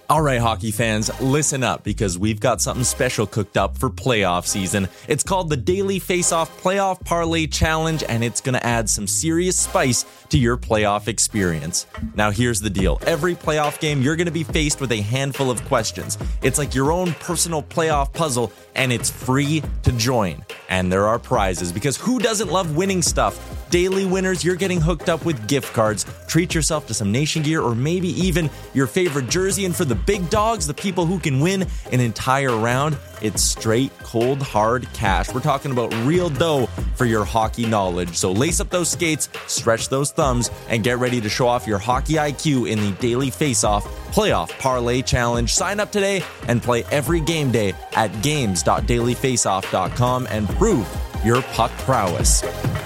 All right, hockey fans, listen up because we've got something special cooked up for playoff season. It's called the Daily Face-Off Playoff Parlay Challenge, and it's going to add some serious spice to your playoff experience. Now, here's the deal. Every playoff game, you're going to be faced with a handful of questions. It's like your own personal playoff puzzle, and it's free to join. And there are prizes, because who doesn't love winning stuff? Daily winners, you're getting hooked up with gift cards. Treat yourself to some Nation gear or maybe even your favorite jersey. And for the big dogs, the people who can win an entire round, it's straight, cold, hard cash. We're talking about real dough for your hockey knowledge. So lace up those skates, stretch those thumbs, and get ready to show off your hockey IQ in the Daily Face-Off Playoff Parlay Challenge. Sign up today and play every game day at games.dailyfaceoff.com and prove your puck prowess.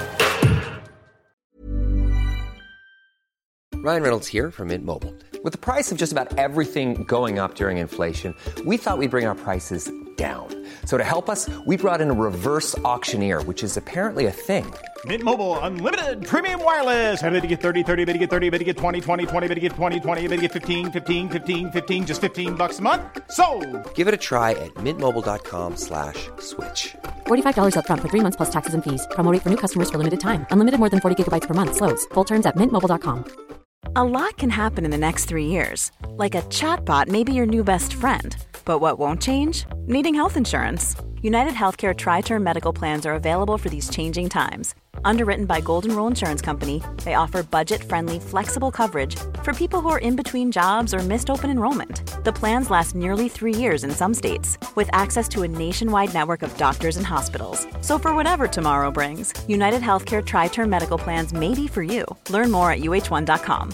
Ryan Reynolds here from Mint Mobile. With the price of just about everything going up during inflation, we thought we'd bring our prices down. So to help us, we brought in a reverse auctioneer, which is apparently a thing. Mint Mobile Unlimited Premium Wireless. How to get 30, 30, bit to get 30, bit to get 20, 20, 20, bit to get 20, 20, bit to get 15, 15, 15, 15, just $15 a month? Sold! Give it a try at mintmobile.com/switch. $45 up front for 3 months plus taxes and fees. Promo rate for new customers for limited time. Unlimited more than 40 gigabytes per month. Slows full terms at mintmobile.com. A lot can happen in the next 3 years. Like a chatbot may be your new best friend. But what won't change? Needing health insurance. United Healthcare Tri-Term Medical Plans are available for these changing times. Underwritten by Golden Rule Insurance Company, they offer budget-friendly, flexible coverage for people who are in between jobs or missed open enrollment. The plans last nearly 3 years in some states, with access to a nationwide network of doctors and hospitals. So for whatever tomorrow brings, United Healthcare Tri-Term Medical Plans may be for you. Learn more at uh1.com.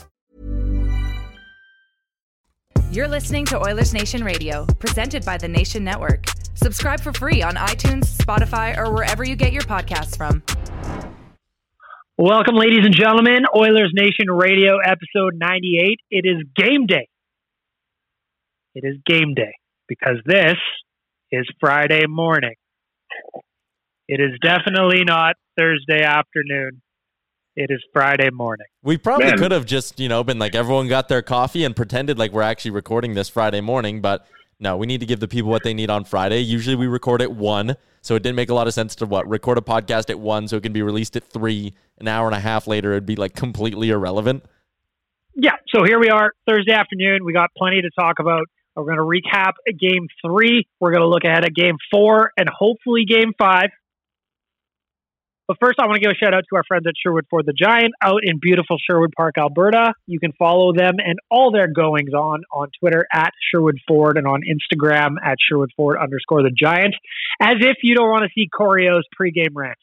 You're listening to Oilers Nation Radio, presented by the Nation Network. Subscribe for free on iTunes, Spotify, or wherever you get your podcasts from. Welcome, ladies and gentlemen. Oilers Nation Radio, episode 98. It is game day. It is game day because this is Friday morning. It is definitely not Thursday afternoon. It is Friday morning. We probably could have just, been like everyone got their coffee and pretended like we're actually recording this Friday morning, but no, we need to give the people what they need on Friday. Usually we record at 1, so it didn't make a lot of sense to record a podcast at 1 so it can be released at 3. An hour and a half later, it'd be like completely irrelevant. Yeah, so here we are, Thursday afternoon. We got plenty to talk about. We're going to recap Game 3. We're going to look ahead at Game 4 and hopefully Game 5. But first, I want to give a shout out to our friends at Sherwood Ford the Giant out in beautiful Sherwood Park, Alberta. You can follow them and all their goings on Twitter at Sherwood Ford and on Instagram at Sherwood Ford _the Giant. As if you don't want to see Corio's pregame rant.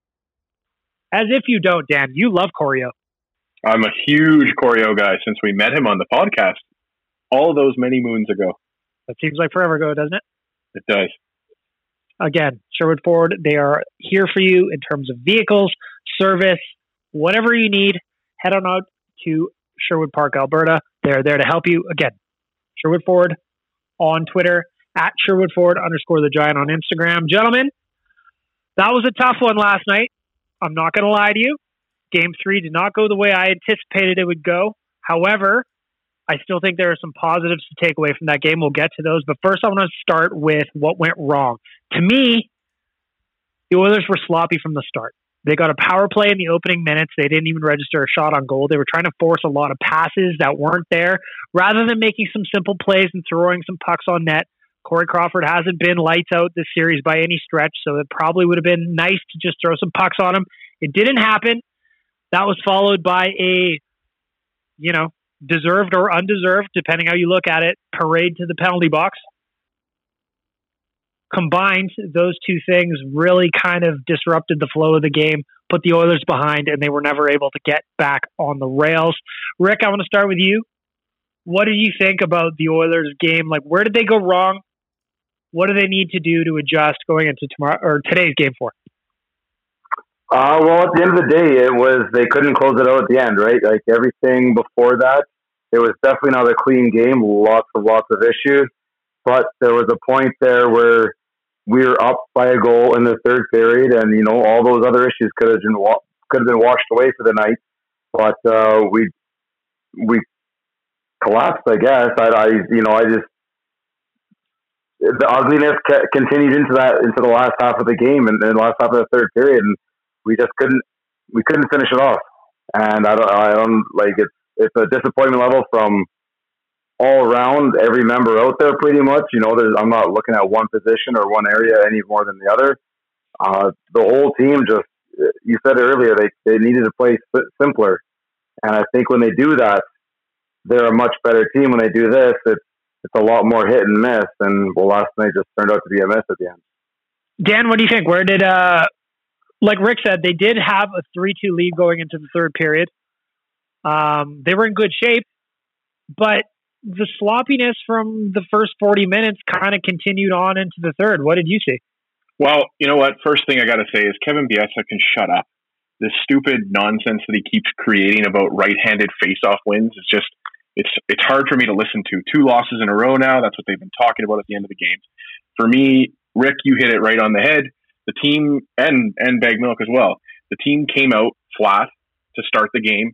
As if you don't, Dan. You love Corio. I'm a huge Corio guy since we met him on the podcast all those many moons ago. That seems like forever ago, doesn't it? It does. Again, Sherwood Ford, they are here for you in terms of vehicles, service, whatever you need. Head on out to Sherwood Park, Alberta. They're there to help you. Again, Sherwood Ford on Twitter, at Sherwood Ford _the Giant on Instagram. Gentlemen, that was a tough one last night. I'm not going to lie to you. Game 3 did not go the way I anticipated it would go. However, I still think there are some positives to take away from that game. We'll get to those. But first, I want to start with what went wrong. To me, the Oilers were sloppy from the start. They got a power play in the opening minutes. They didn't even register a shot on goal. They were trying to force a lot of passes that weren't there. Rather than making some simple plays and throwing some pucks on net, Corey Crawford hasn't been lights out this series by any stretch, so it probably would have been nice to just throw some pucks on him. It didn't happen. That was followed by a, deserved or undeserved, depending how you look at it, parade to the penalty box. Combined, those two things really kind of disrupted the flow of the game, put the Oilers behind, and they were never able to get back on the rails. Rick, I want to start with you. What did you think about the Oilers game? Like, where did they go wrong? What do they need to do to adjust going into tomorrow or today's Game 4? Well, at the end of the day, they couldn't close it out at the end, right? Like everything before that, it was definitely not a clean game. Lots of issues, but there was a point there where we were up by a goal in the third period, and all those other issues could have been washed away for the night. But we collapsed, I guess. The ugliness continued into the last half of the game and the last half of the third period, and we couldn't finish it off. And I don't like it's a disappointment level from all around, every member out there pretty much. I'm not looking at one position or one area any more than the other. The whole team just, you said earlier, they needed to play simpler. And I think when they do that, they're a much better team. When they do this, it's a lot more hit and miss. And last night just turned out to be a miss at the end. Dan, what do you think? Where did, like Rick said, they did have a 3-2 lead going into the third period. They were in good shape, but the sloppiness from the first 40 minutes kind of continued on into the third. What did you see? Well, you know what? First thing I got to say is Kevin Biesa can shut up. This stupid nonsense that he keeps creating about right-handed face-off wins is just, it's hard for me to listen to. 2 losses in a row now. That's what they've been talking about at the end of the games. For me, Rick, you hit it right on the head. The team, and Bag Milk as well, the team came out flat to start the game.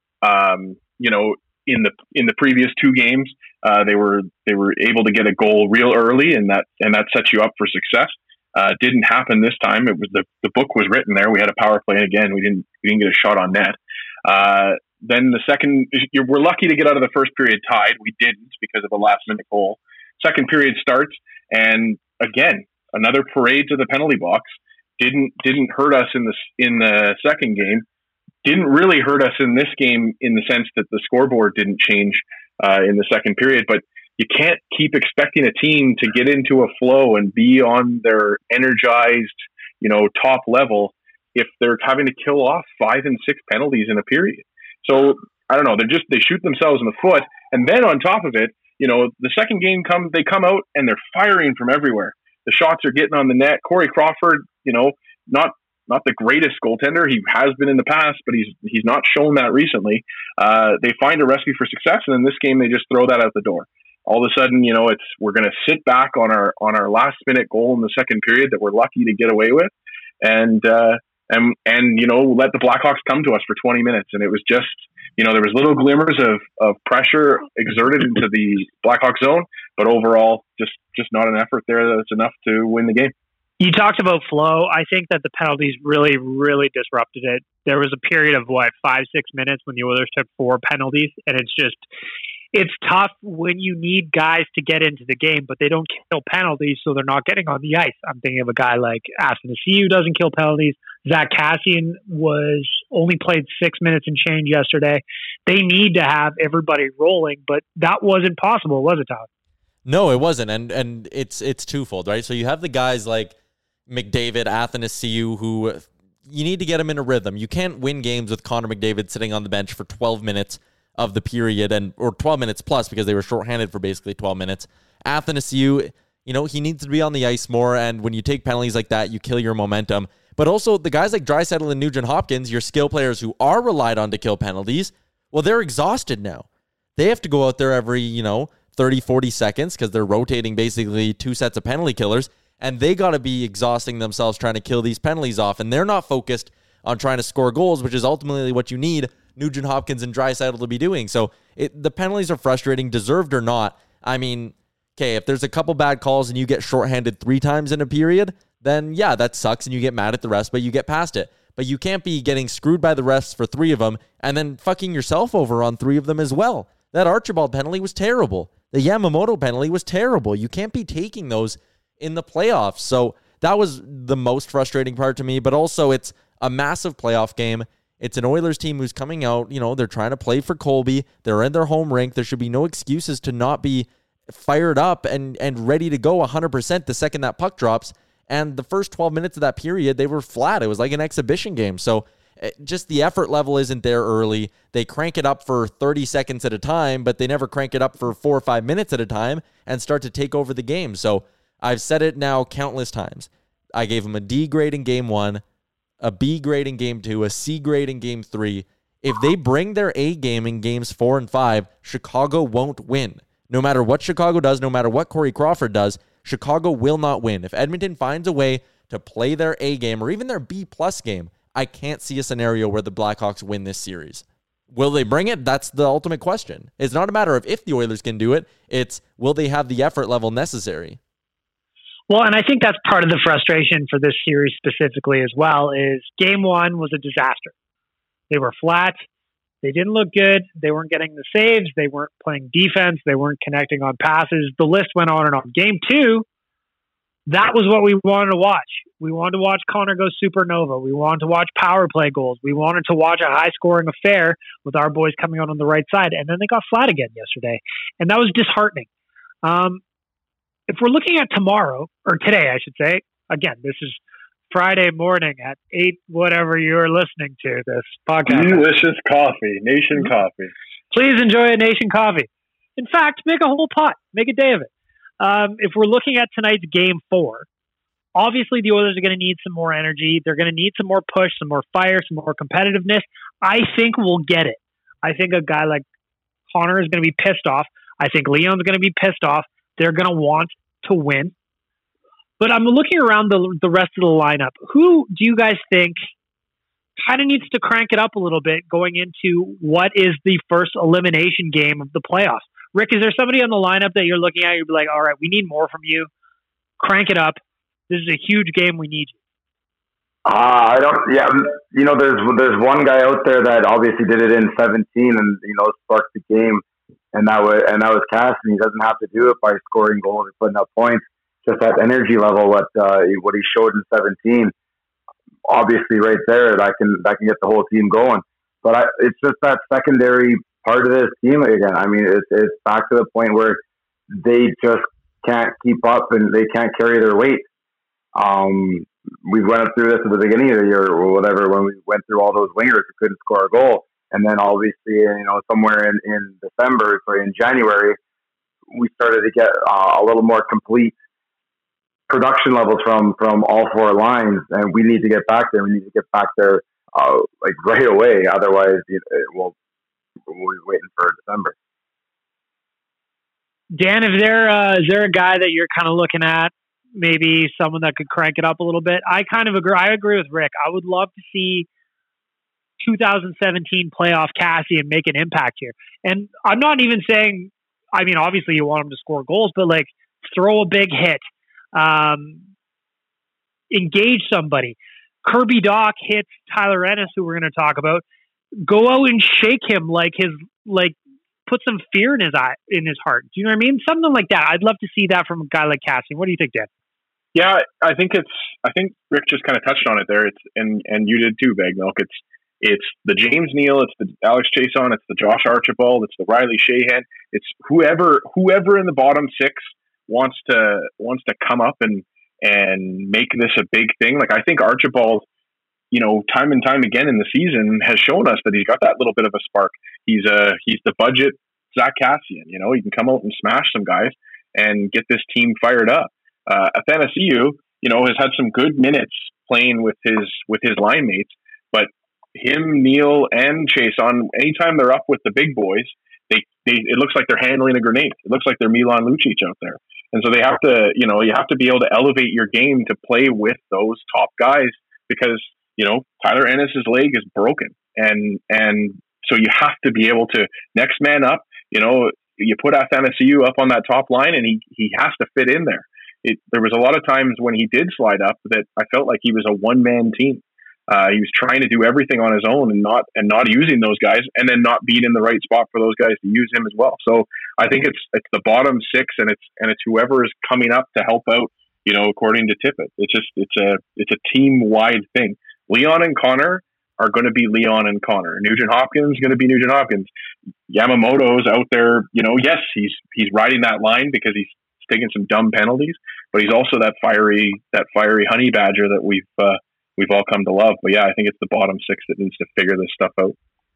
In the previous 2 games, they were able to get a goal real early, and that sets you up for success. Didn't happen this time. It was the book was written there. We had a power play, and again, we didn't get a shot on net. Then the second, we're lucky to get out of the first period tied. We didn't because of a last minute goal. Second period starts, and again, another parade to the penalty box. Didn't hurt us in the second game. Didn't really hurt us in this game in the sense that the scoreboard didn't change in the second period. But you can't keep expecting a team to get into a flow and be on their energized, top level if they're having to kill off 5 and 6 penalties in a period. So I don't know. They shoot themselves in the foot. And then on top of it, the second game they come out and they're firing from everywhere. The shots are getting on the net. Corey Crawford, not the greatest goaltender. He has been in the past, but he's not shown that recently. They find a recipe for success, and in this game, they just throw that out the door. All of a sudden, we're going to sit back on our last minute goal in the second period that we're lucky to get away with, and let the Blackhawks come to us for 20 minutes. And it was just, there was little glimmers of pressure exerted into the Blackhawks zone, but overall, just not an effort there that's enough to win the game. You talked about flow. I think that the penalties really, really disrupted it. There was a period of 5-6 minutes when the Oilers took 4 penalties, and it's tough when you need guys to get into the game, but they don't kill penalties, so they're not getting on the ice. I'm thinking of a guy like Athanasiou who doesn't kill penalties. Zach Kassian was only played 6 minutes and change yesterday. They need to have everybody rolling, but that wasn't possible, was it, Todd? No, it wasn't, and it's twofold, right? So you have the guys like McDavid, Athanasiou, who you need to get him in a rhythm. You can't win games with Connor McDavid sitting on the bench for 12 minutes of the period, or 12 minutes plus because they were shorthanded for basically 12 minutes. Athanasiou, he needs to be on the ice more, and when you take penalties like that, you kill your momentum. But also the guys like Draisaitl and Nugent Hopkins, your skill players who are relied on to kill penalties, well, they're exhausted now. They have to go out there every, 30, 40 seconds because they're rotating basically 2 sets of penalty killers, and they got to be exhausting themselves trying to kill these penalties off, and they're not focused on trying to score goals, which is ultimately what you need Nugent Hopkins and Draisaitl to be doing. So the penalties are frustrating, deserved or not. I mean, okay, if there's a couple bad calls and you get shorthanded 3 times in a period, then yeah, that sucks and you get mad at the refs, but you get past it. But you can't be getting screwed by the refs for 3 of them and then fucking yourself over on 3 of them as well. That Archibald penalty was terrible. The Yamamoto penalty was terrible. You can't be taking those in the playoffs. So that was the most frustrating part to me, but also it's a massive playoff game. It's an Oilers team who's coming out, they're trying to play for Colby. They're in their home rink. There should be no excuses to not be fired up and ready to go 100% the second that puck drops. And the first 12 minutes of that period, they were flat. It was like an exhibition game. So just the effort level isn't there early. They crank it up for 30 seconds at a time, but they never crank it up for 4 or 5 minutes at a time and start to take over the game. So I've said it now countless times. I gave them a D grade in game 1, a B grade in game 2, a C grade in game 3. If they bring their A game in games 4 and 5, Chicago won't win. No matter what Chicago does, no matter what Corey Crawford does, Chicago will not win. If Edmonton finds a way to play their A game or even their B plus game, I can't see a scenario where the Blackhawks win this series. Will they bring it? That's the ultimate question. It's not a matter of if the Oilers can do it. It's will they have the effort level necessary? Well, and I think that's part of the frustration for this series specifically as well, is game one was a disaster. They were flat. They didn't look good. They weren't getting the saves. They weren't playing defense. They weren't connecting on passes. The list went on and on. Game two, that was what we wanted to watch. We wanted to watch Connor go supernova. We wanted to watch power play goals. We wanted to watch a high-scoring affair with our boys coming out on the right side. And then they got flat again yesterday. And that was disheartening. If we're looking at tomorrow, or today, I should say, again, this is Friday morning at 8, whatever you're listening to this podcast. Delicious coffee, Nation Coffee. Please enjoy a Nation Coffee. In fact, make a whole pot. Make a day of it. If we're looking at tonight's game 4, obviously the Oilers are going to need some more energy. They're going to need some more push, some more fire, some more competitiveness. I think we'll get it. I think a guy like Connor is going to be pissed off. I think Leon's going to be pissed off. They're going to want to win. But I'm looking around the rest of the lineup. Who do you guys think kind of needs to crank it up a little bit going into what is the first elimination game of the playoffs? Rick, is there somebody on the lineup that you're looking at? You'd be like, all right, we need more from you. Crank it up. This is a huge game. We need you. I don't. Yeah, there's one guy out there that obviously did it in 17 and sparked the game, and that was Cassidy. He doesn't have to do it by scoring goals or putting up points. Just that energy level, what he showed in 17, obviously right there, that can get the whole team going. But it's just that secondary part of this team again. I mean, it's back to the point where they just can't keep up and they can't carry their weight. We went through this at the beginning of the year or whatever when we went through all those wingers who couldn't score a goal, and then obviously somewhere in January we started to get a little more complete production levels from all 4 lines, and we need to get back there. We need to get back there right away. Otherwise, we'll be waiting for December. Dan, is there a guy that you're kind of looking at? Maybe someone that could crank it up a little bit. I kind of agree. I agree with Rick. I would love to see 2017 playoff Cassian make an impact here. And I'm not even saying, I mean, obviously you want him to score goals, but throw a big hit. Engage somebody. Kirby Dach hits Tyler Ennis, who we're going to talk about. Go out and shake him put some fear in his heart. Do you know what I mean? Something like that. I'd love to see that from a guy like Cassian. What do you think, Dan? Yeah, I think Rick just kind of touched on it there. And you did too, Bagmilk. It's the James Neal, it's the Alex Chiasson, it's the Josh Archibald, it's the Riley Sheahan. It's whoever in the bottom 6 wants to come up and make this a big thing. I think Archibald, time and time again in the season has shown us that he's got that little bit of a spark. He's the budget Zach Cassian. He can come out and smash some guys and get this team fired up. Athanasiou, has had some good minutes playing with his line mates, but him, Neal, and Chiasson, anytime they're up with the big boys, it looks like they're handling a grenade. It looks like they're Milan Lucic out there. And so they have to, you have to be able to elevate your game to play with those top guys because, Tyler Ennis' leg is broken. And so you have to be able to next man up, you put Athanasiou up on that top line and he has to fit in there. There was a lot of times when he did slide up that I felt like he was a one-man team. He was trying to do everything on his own and not using those guys, and then not being in the right spot for those guys to use him as well. So I think it's the bottom 6, and it's whoever is coming up to help out. According to Tippett, it's a team-wide thing. Leon and Connor are going to be Leon and Connor. Nugent Hopkins is going to be Nugent Hopkins. Yamamoto's out there. Yes, he's riding that line because he's taking some dumb penalties, but he's also that fiery honey badger that we've all come to love. But yeah, I think it's the bottom 6 that needs to figure this stuff out.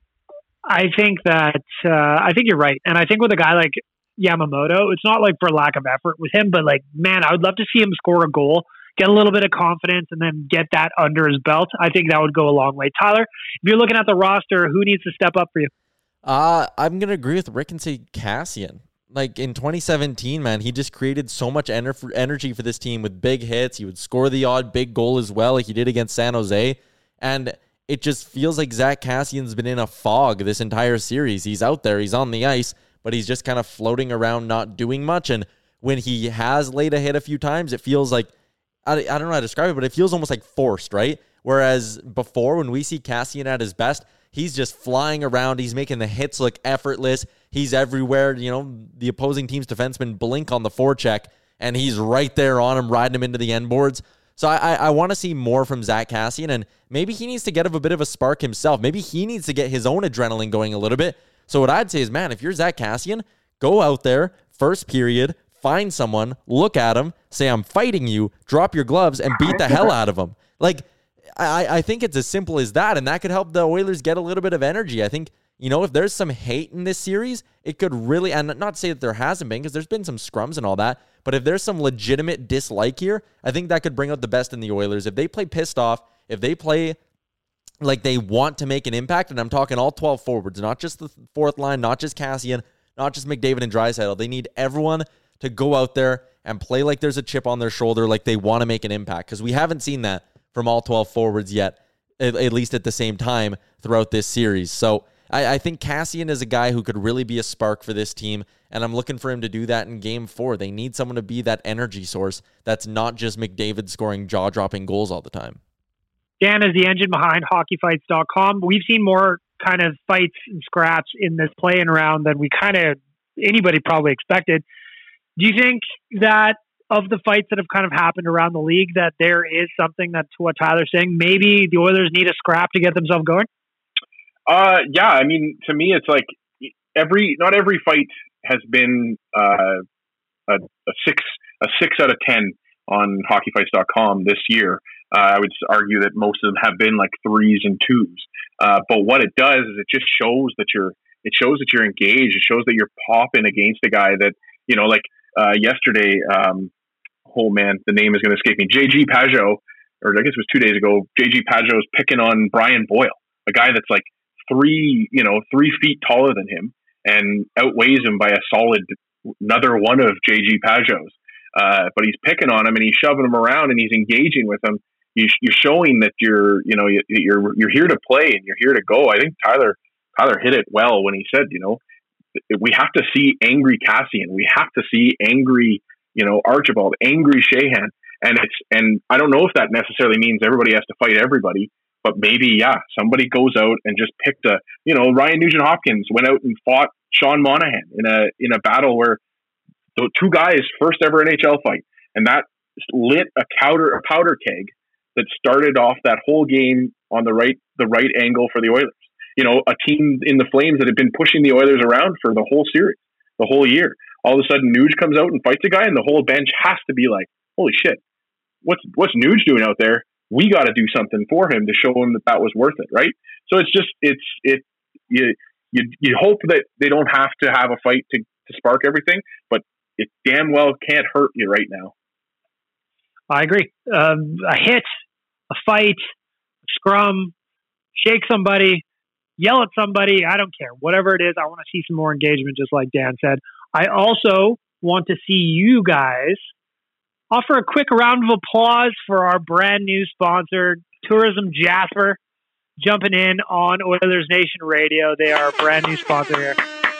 I think you're right. And I think with a guy like Yamamoto, it's not for lack of effort with him, but man, I would love to see him score a goal, get a little bit of confidence, and then get that under his belt. I think that would go a long way. Tyler, if you're looking at the roster, who needs to step up for you? I'm going to agree with Rick and say Cassian. In 2017, man, he just created so much energy for this team with big hits. He would score the odd big goal as well, like he did against San Jose. And it just feels like Zack Kassian's been in a fog this entire series. He's out there, he's on the ice, but he's just kind of floating around, not doing much. And when he has laid a hit a few times, it feels like, I don't know how to describe it, but it feels almost like forced, right? Whereas before, when we see Kassian at his best, he's just flying around. He's making the hits look effortless. He's everywhere. You know, the opposing team's defensemen blink on the forecheck, and he's right there on him, riding him into the end boards. So I want to see more from Zack Kassian, and maybe he needs to get a bit of a spark himself. Maybe he needs to get his own adrenaline going a little bit. So what I'd say is, man, if you're Zack Kassian, go out there, first period, find someone, look at him, say, I'm fighting you, drop your gloves, and beat the hell out of him. Like, I think it's as simple as that, and that could help the Oilers get a little bit of energy. I think, you know, if there's some hate in this series, it could really, and not to say that there hasn't been, because there's been some scrums and all that, but if there's some legitimate dislike here, I think that could bring out the best in the Oilers. If they play pissed off, if they play like they want to make an impact, and I'm talking all 12 forwards, not just the fourth line, not just Kassian, not just McDavid and Draisaitl. They need everyone to go out there and play like there's a chip on their shoulder, like they want to make an impact, because we haven't seen that from all 12 forwards yet, at least at the same time throughout this series. So I think Kassian is a guy who could really be a spark for this team, and I'm looking for him to do that in Game 4. They need someone to be that energy source that's not just McDavid scoring jaw-dropping goals all the time. Dan is the engine behind hockeyfights.com. We've seen more kind of fights and scraps in this play-in round than we anybody probably expected. Do you think that of the fights that have kind of happened around the league, that there is something that's what Tyler's saying? Maybe the Oilers need a scrap to get themselves going? Yeah, I mean, to me, it's like not every fight has been a 6 out of 10 on hockeyfights.com this year. I would argue that most of them have been like 3s and 2s. But what it does is it just shows that you're engaged. It shows that you're popping against a guy that, you know, like yesterday, oh man, the name is going to escape me. JG Pageau, or I guess it was 2 days ago, JG Pageau is picking on Brian Boyle, a guy that's like 3 feet taller than him and outweighs him by a solid another one of JG Pageau's. But he's picking on him and he's shoving him around and he's engaging with him. You're showing that you're here to play and you're here to go. I think Tyler hit it well when he said, you know, we have to see angry Kassian. We have to see angry, you know, Archibald, angry Sheahan. And I don't know if that necessarily means everybody has to fight everybody, but maybe, yeah, somebody goes out and just picked Ryan Nugent-Hopkins went out and fought Sean Monahan in a battle where the two guys' first ever NHL fight. And that lit a powder keg that started off that whole game on the right angle for the Oilers. You know, a team in the Flames that had been pushing the Oilers around for the whole series, the whole year. All of a sudden, Nuge comes out and fights a guy, and the whole bench has to be like, "Holy shit, what's Nuge doing out there? We got to do something for him to show him that was worth it, right?" So it's just you hope that they don't have to have a fight to spark everything, but it damn well can't hurt you right now. I agree. A hit, a fight, a scrum, shake somebody, yell at somebody, I don't care. Whatever it is, I want to see some more engagement, just like Dan said. I also want to see you guys offer a quick round of applause for our brand new sponsor, Tourism Jasper, jumping in on Oilers Nation Radio. They are a brand new sponsor here.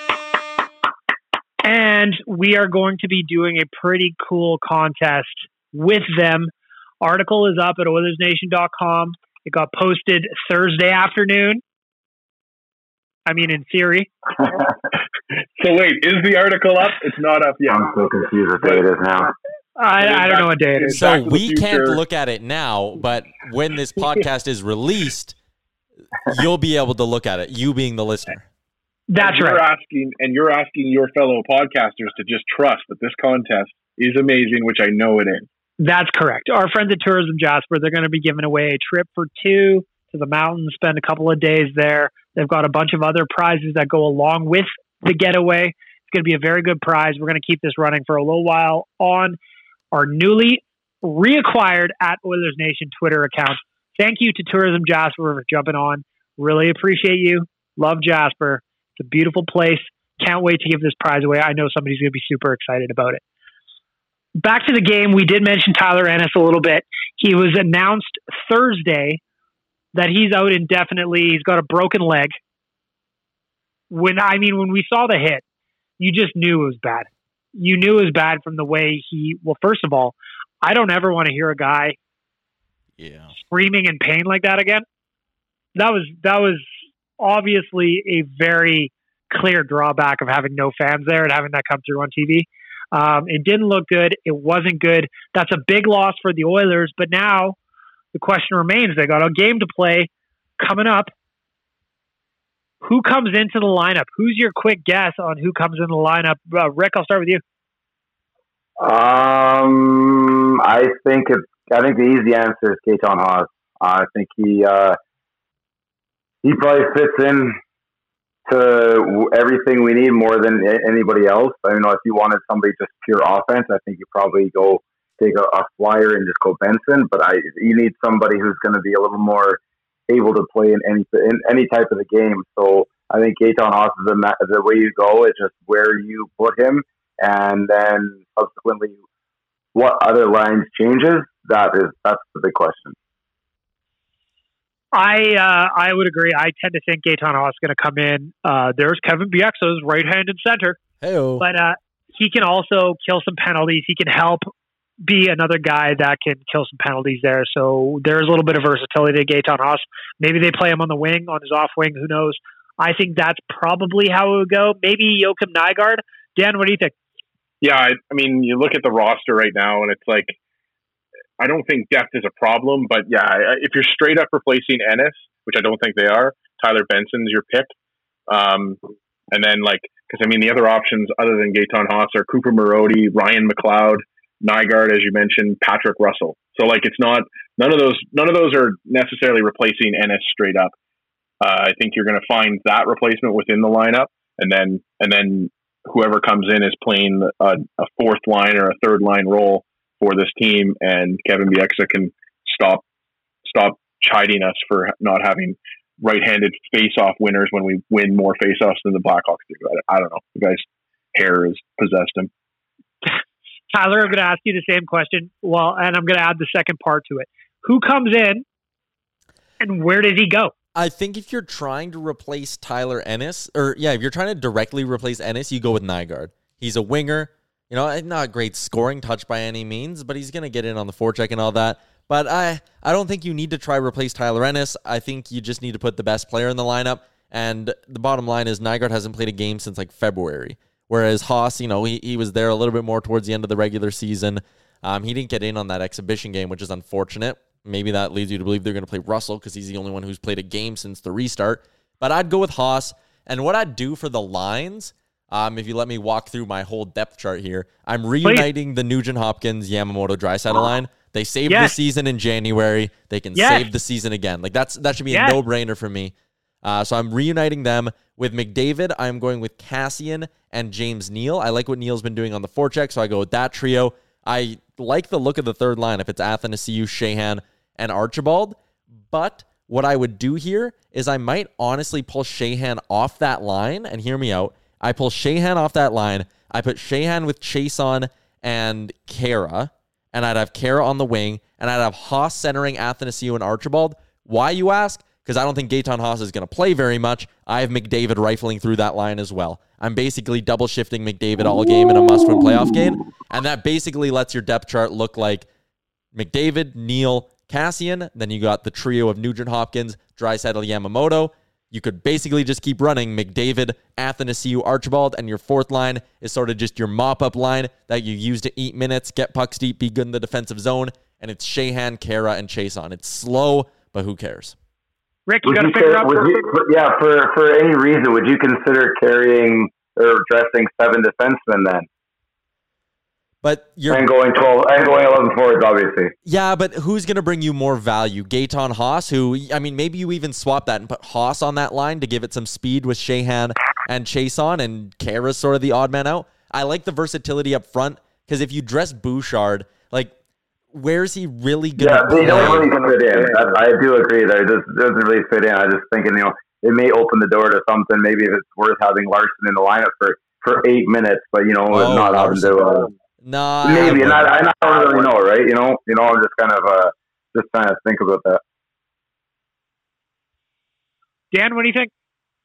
And we are going to be doing a pretty cool contest with them. Article is up at OilersNation.com. It got posted Thursday afternoon. I mean, in theory. So wait, is the article up? It's not up yet. I'm so confused what day it is now. I don't know what day it is. So we can't look at it now, but when this podcast is released, you'll be able to look at it, you being the listener. That's right. You're asking your fellow podcasters to just trust that this contest is amazing, which I know it is. That's correct. Our friends at Tourism Jasper, they're going to be giving away a trip for 2 to the mountains, spend a couple of days there. They've got a bunch of other prizes that go along with the getaway. It's going to be a very good prize. We're going to keep this running for a little while on our newly reacquired at Oilers Nation Twitter account. Thank you to Tourism Jasper for jumping on. Really appreciate you. Love Jasper. It's a beautiful place. Can't wait to give this prize away. I know somebody's going to be super excited about it. Back to the game. We did mention Tyler Ennis a little bit. He was announced Thursday that he's out indefinitely. He's got a broken leg. When we saw the hit, you just knew it was bad. You knew it was bad from the way first of all, I don't ever want to hear a guy screaming in pain like that again. That was obviously a very clear drawback of having no fans there and having that come through on TV. It didn't look good. It wasn't good. That's a big loss for the Oilers. But now the question remains, they got a game to play coming up. Who comes into the lineup? Who's your quick guess on who comes in the lineup? Rick, I'll start with you. I think the easy answer is Gaetan Haas. I think he probably fits in to everything we need more than anybody else. I don't know, if you wanted somebody just pure offense, I think you probably go take a flyer and just go Benson. But you need somebody who's going to be a little more able to play in any type of the game. So I think Gaetan Haas is the way you go. It's just where you put him, and then subsequently what other lines changes. That's the big question. I would agree. I tend to think Gaetan Haas is going to come in. There's Kevin Bieksa's right-handed center. Hey-o. But he can also kill some penalties. He can help be another guy that can kill some penalties there. So there's a little bit of versatility to Gaetan Haas. Maybe they play him on the wing, on his off wing. Who knows? I think that's probably how it would go. Maybe Joakim Nygard. Dan, what do you think? Yeah, I mean, you look at the roster right now, and it's like, I don't think depth is a problem, but yeah, if you're straight up replacing Ennis, which I don't think they are, Tyler Benson's your pick. And then because I mean, the other options other than Gaetan Haas are Cooper Marody, Ryan McLeod, Nygard, as you mentioned, Patrick Russell. So it's not, none of those are necessarily replacing Ennis straight up. I think you're going to find that replacement within the lineup, and then whoever comes in is playing a fourth line or a third line role for this team, and Kevin Bieksa can stop chiding us for not having right-handed face-off winners when we win more face-offs than the Blackhawks do. I don't know. The guy's hair has possessed him. Tyler, I'm going to ask you the same question. Well, and I'm going to add the second part to it. Who comes in, and where does he go? I think if you're trying to replace Tyler Ennis, if you're trying to directly replace Ennis, you go with Nygard. He's a winger. Not a great scoring touch by any means, but he's going to get in on the forecheck and all that. But I don't think you need to try to replace Tyler Ennis. I think you just need to put the best player in the lineup. And the bottom line is Nygard hasn't played a game since February. Whereas Haas, he was there a little bit more towards the end of the regular season. He didn't get in on that exhibition game, which is unfortunate. Maybe that leads you to believe they're going to play Russell because he's the only one who's played a game since the restart. But I'd go with Haas. And what I'd do for the lines, if you let me walk through my whole depth chart here, I'm reuniting the Nugent-Hopkins, Yamamoto, Draisaitl line. They saved the season in January. They can save the season again. That should be a no-brainer for me. So I'm reuniting them with McDavid. I'm going with Kassian and James Neal. I like what Neal's been doing on the forecheck, so I go with that trio. I like the look of the third line if it's Athanasiou, Sheahan, and Archibald. But what I would do here is I might honestly pull Sheahan off that line, and hear me out. I pull Sheahan off that line. I put Sheahan with Chason and Kara, and I'd have Kara on the wing, and I'd have Haas centering Athanasiou and Archibald. Why, you ask? Because I don't think Gaetan Haas is going to play very much. I have McDavid rifling through that line as well. I'm basically double shifting McDavid all game in a must-win playoff game, and that basically lets your depth chart look like McDavid, Neal, Kassian. Then you got the trio of Nugent-Hopkins, Draisaitl, Yamamoto. You could basically just keep running McDavid, Athanasiou, Archibald, and your fourth line is sort of just your mop-up line that you use to eat minutes, get pucks deep, be good in the defensive zone, and it's Sheahan, Kara, and Chason. It's slow, but who cares? Rick, you got to figure out. For any reason, would you consider carrying or dressing 7 defensemen then? But you're going 12 and going 11 forwards, obviously. Yeah, but who's going to bring you more value? Gaetan Haas, who, I mean, maybe you even swap that and put Haas on that line to give it some speed with Sheahan and Chason, and Kara's sort of the odd man out. I like the versatility up front, because if you dress Bouchard, where's he really going to play? Yeah, they don't really fit in. I do agree that it just doesn't really fit in. I just thinking, it may open the door to something. Maybe if it's worth having Larson in the lineup for 8 minutes, but not having to. Maybe, and I don't really know, right? I'm just kind of just trying to think about that. Dan, what do you think?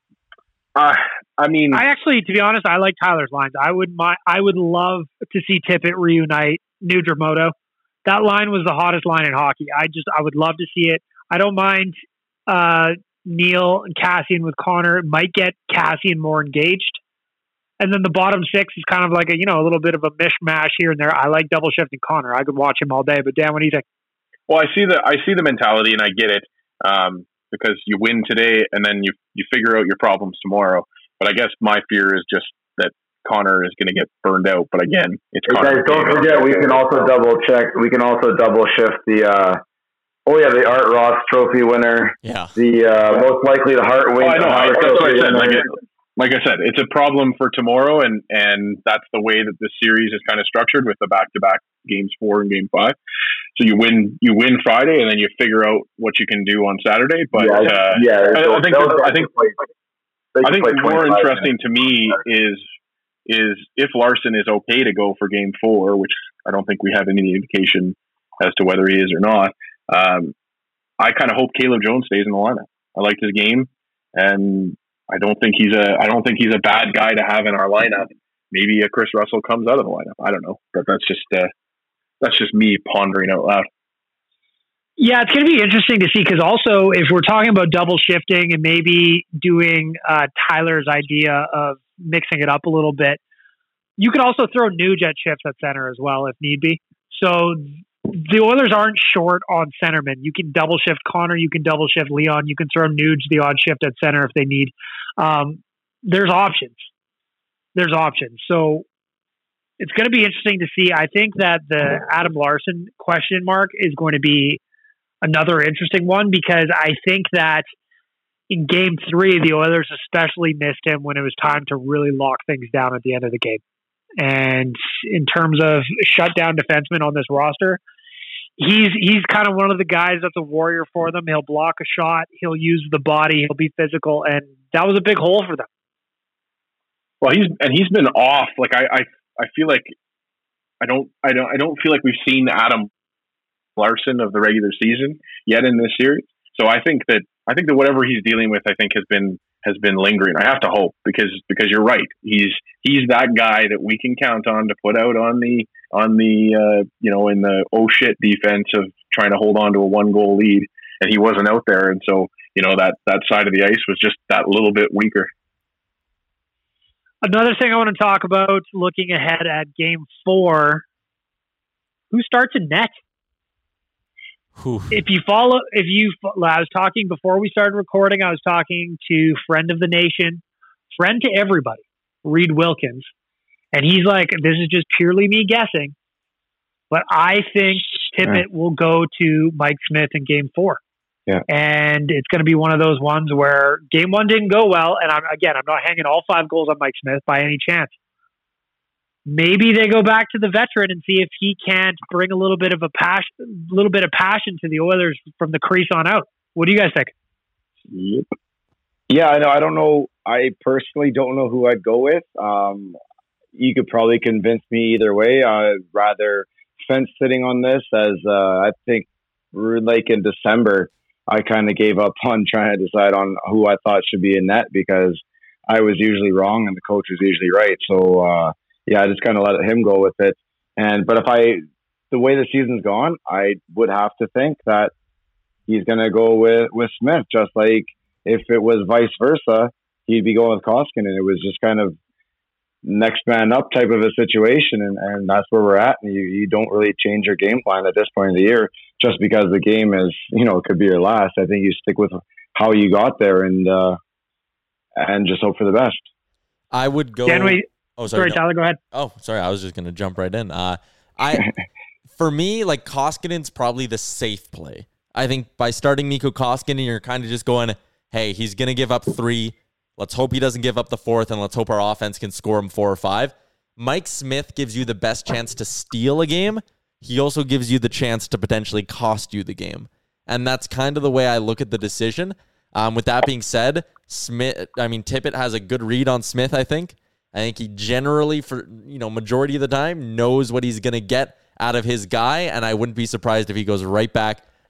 I mean, I actually, to be honest, I like Tyler's lines. I would love to see Tippett reunite Nudremoto. That line was the hottest line in hockey. I would love to see it. I don't mind Neil and Cassian with Connor. It might get Cassian more engaged. And then the bottom six is kind of like a little bit of a mishmash here and there. I like double shifting Connor. I could watch him all day. But Dan, what do you think? Well, I see the mentality and I get it. Because you win today and then you figure out your problems tomorrow. But I guess my fear is just that Connor is going to get burned out. But again, it's Connor. Guys, don't forget, we can also double check. We can also double shift the Art Ross Trophy winner. Yeah. The most likely the Hart win. I know. That's what I said. Like I said, it's a problem for tomorrow, and that's the way that this series is kind of structured with the back-to-back games 4 and game 5. So you win Friday, and then you figure out what you can do on Saturday. But I think more interesting to me is if Larson is okay to go for game 4, which I don't think we have any indication as to whether he is or not. I kind of hope Caleb Jones stays in the lineup. I liked his game, and I don't think he's a bad guy to have in our lineup. Maybe a Chris Russell comes out of the lineup. I don't know, but that's just me pondering out loud. Yeah, it's going to be interesting to see because also if we're talking about double shifting and maybe doing Tyler's idea of mixing it up a little bit, you could also throw Nuge at shifts at center as well if need be. So the Oilers aren't short on centermen. You can double shift Connor, you can double shift Leon, you can throw Nuge the odd shift at center if they need. There's options. So it's going to be interesting to see. I think that the Adam Larson question mark is going to be another interesting one because I think that in game 3, the Oilers especially missed him when it was time to really lock things down at the end of the game. And in terms of shutdown defensemen on this roster, he's kind of one of the guys that's a warrior for them. He'll block a shot, he'll use the body, he'll be physical, and that was a big hole for them. Well, he's been off. Like I feel like I don't feel like we've seen Adam Larson of the regular season yet in this series. So I think that whatever he's dealing with, I think has been lingering. I have to hope because you're right. He's that guy that we can count on to put out on the in the oh shit defense of trying to hold on to a 1-goal lead, and he wasn't out there, and so that side of the ice was just that little bit weaker. Another thing I want to talk about, looking ahead at game 4, who starts in net? I was talking before we started recording, I was talking to friend of the nation, friend to everybody, Reed Wilkins. And he's like, this is just purely me guessing, but I think Tippett will go to Mike Smith in game 4. Yeah. And it's going to be one of those ones where game 1 didn't go well. And I'm not hanging all 5 goals on Mike Smith by any chance. Maybe they go back to the veteran and see if he can't bring a little bit of passion to the Oilers from the crease on out. What do you guys think? Yep. Yeah, I know. I don't know. I personally don't know who I'd go with. You could probably convince me either way. I'd rather fence sitting on this, as I think like in December, I kind of gave up on trying to decide on who I thought should be in net because I was usually wrong and the coach was usually right. So, I just kind of let him go with it. But the way the season's gone, I would have to think that he's going to go with Smith, just like if it was vice versa, he'd be going with Koskinen. It was just kind of next man up type of a situation. And that's where we're at. And you don't really change your game plan at this point of the year just because the game is, it could be your last. I think you stick with how you got there and just hope for the best. I would go. Sorry, Tyler, go ahead. Oh, sorry. I was just going to jump right in. For me, like Koskinen's probably the safe play. I think by starting Mikko Koskinen, you're kind of just going, hey, he's going to give up 3. Let's hope he doesn't give up the 4th, and let's hope our offense can score him 4 or 5. Mike Smith gives you the best chance to steal a game. He also gives you the chance to potentially cost you the game. And that's kind of the way I look at the decision. With that being said, Tippett has a good read on Smith, I think. I think he generally, for majority of the time, knows what he's going to get out of his guy, and I wouldn't be surprised if he goes right back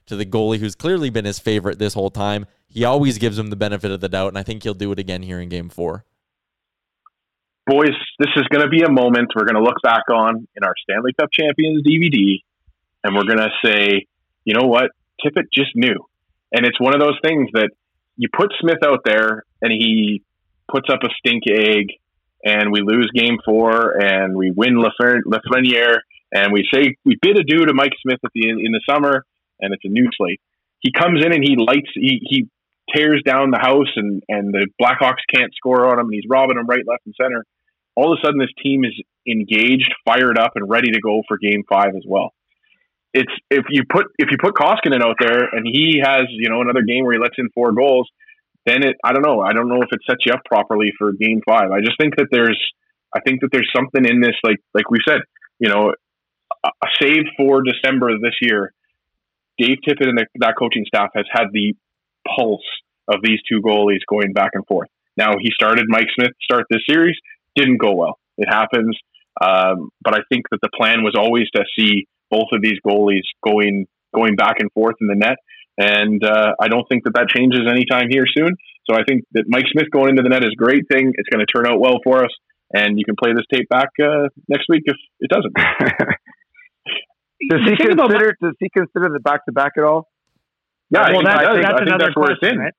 to the goalie who's clearly been his favorite this whole time. He always gives him the benefit of the doubt, and I think he'll do it again here in Game 4. Boys, this is going to be a moment we're going to look back on in our Stanley Cup Champions DVD, and we're going to say, you know what? Tippett just knew. And it's one of those things that you put Smith out there, and he puts up a stink egg, and we lose Game 4, and we win Lafreniere, and we say we bid adieu to Mike Smith in the summer, and it's a new slate. He comes in and he tears down the house, and the Blackhawks can't score on him, and he's robbing them right, left, and center. All of a sudden, this team is engaged, fired up, and ready to go for Game 5 as well. It's if you put Koskinen out there and he has another game where he lets in 4 goals, then I don't know if it sets you up properly for Game 5. I just think that there's something in this, like we said, a save for December this year. Dave Tippett and that coaching staff has had the pulse of these two goalies going back and forth. Now he started Mike Smith start this series, didn't go well. It happens, but I think that the plan was always to see both of these goalies going back and forth in the net. And I don't think that changes anytime here soon. So I think that Mike Smith going into the net is a great thing. It's going to turn out well for us. And you can play this tape back next week if it doesn't. Does he consider the back-to-back at all? Yeah, well, I think that's where it's in. Right?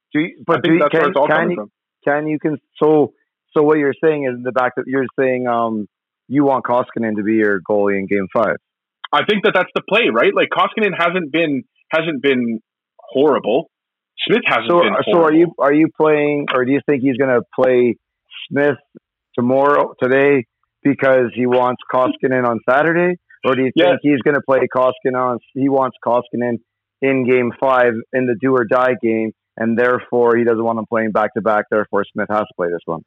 So what you're saying is you're saying you want Koskinen to be your goalie in Game 5. I think that's the play, right? Like Koskinen hasn't been horrible. Smith hasn't been horrible. So are you playing, or do you think he's going to play Smith today because he wants Koskinen on Saturday? Or do you think he's going to play Koskinen he wants Koskinen in Game 5 in the do or die game, and therefore he doesn't want him playing back to back, therefore Smith has to play this one?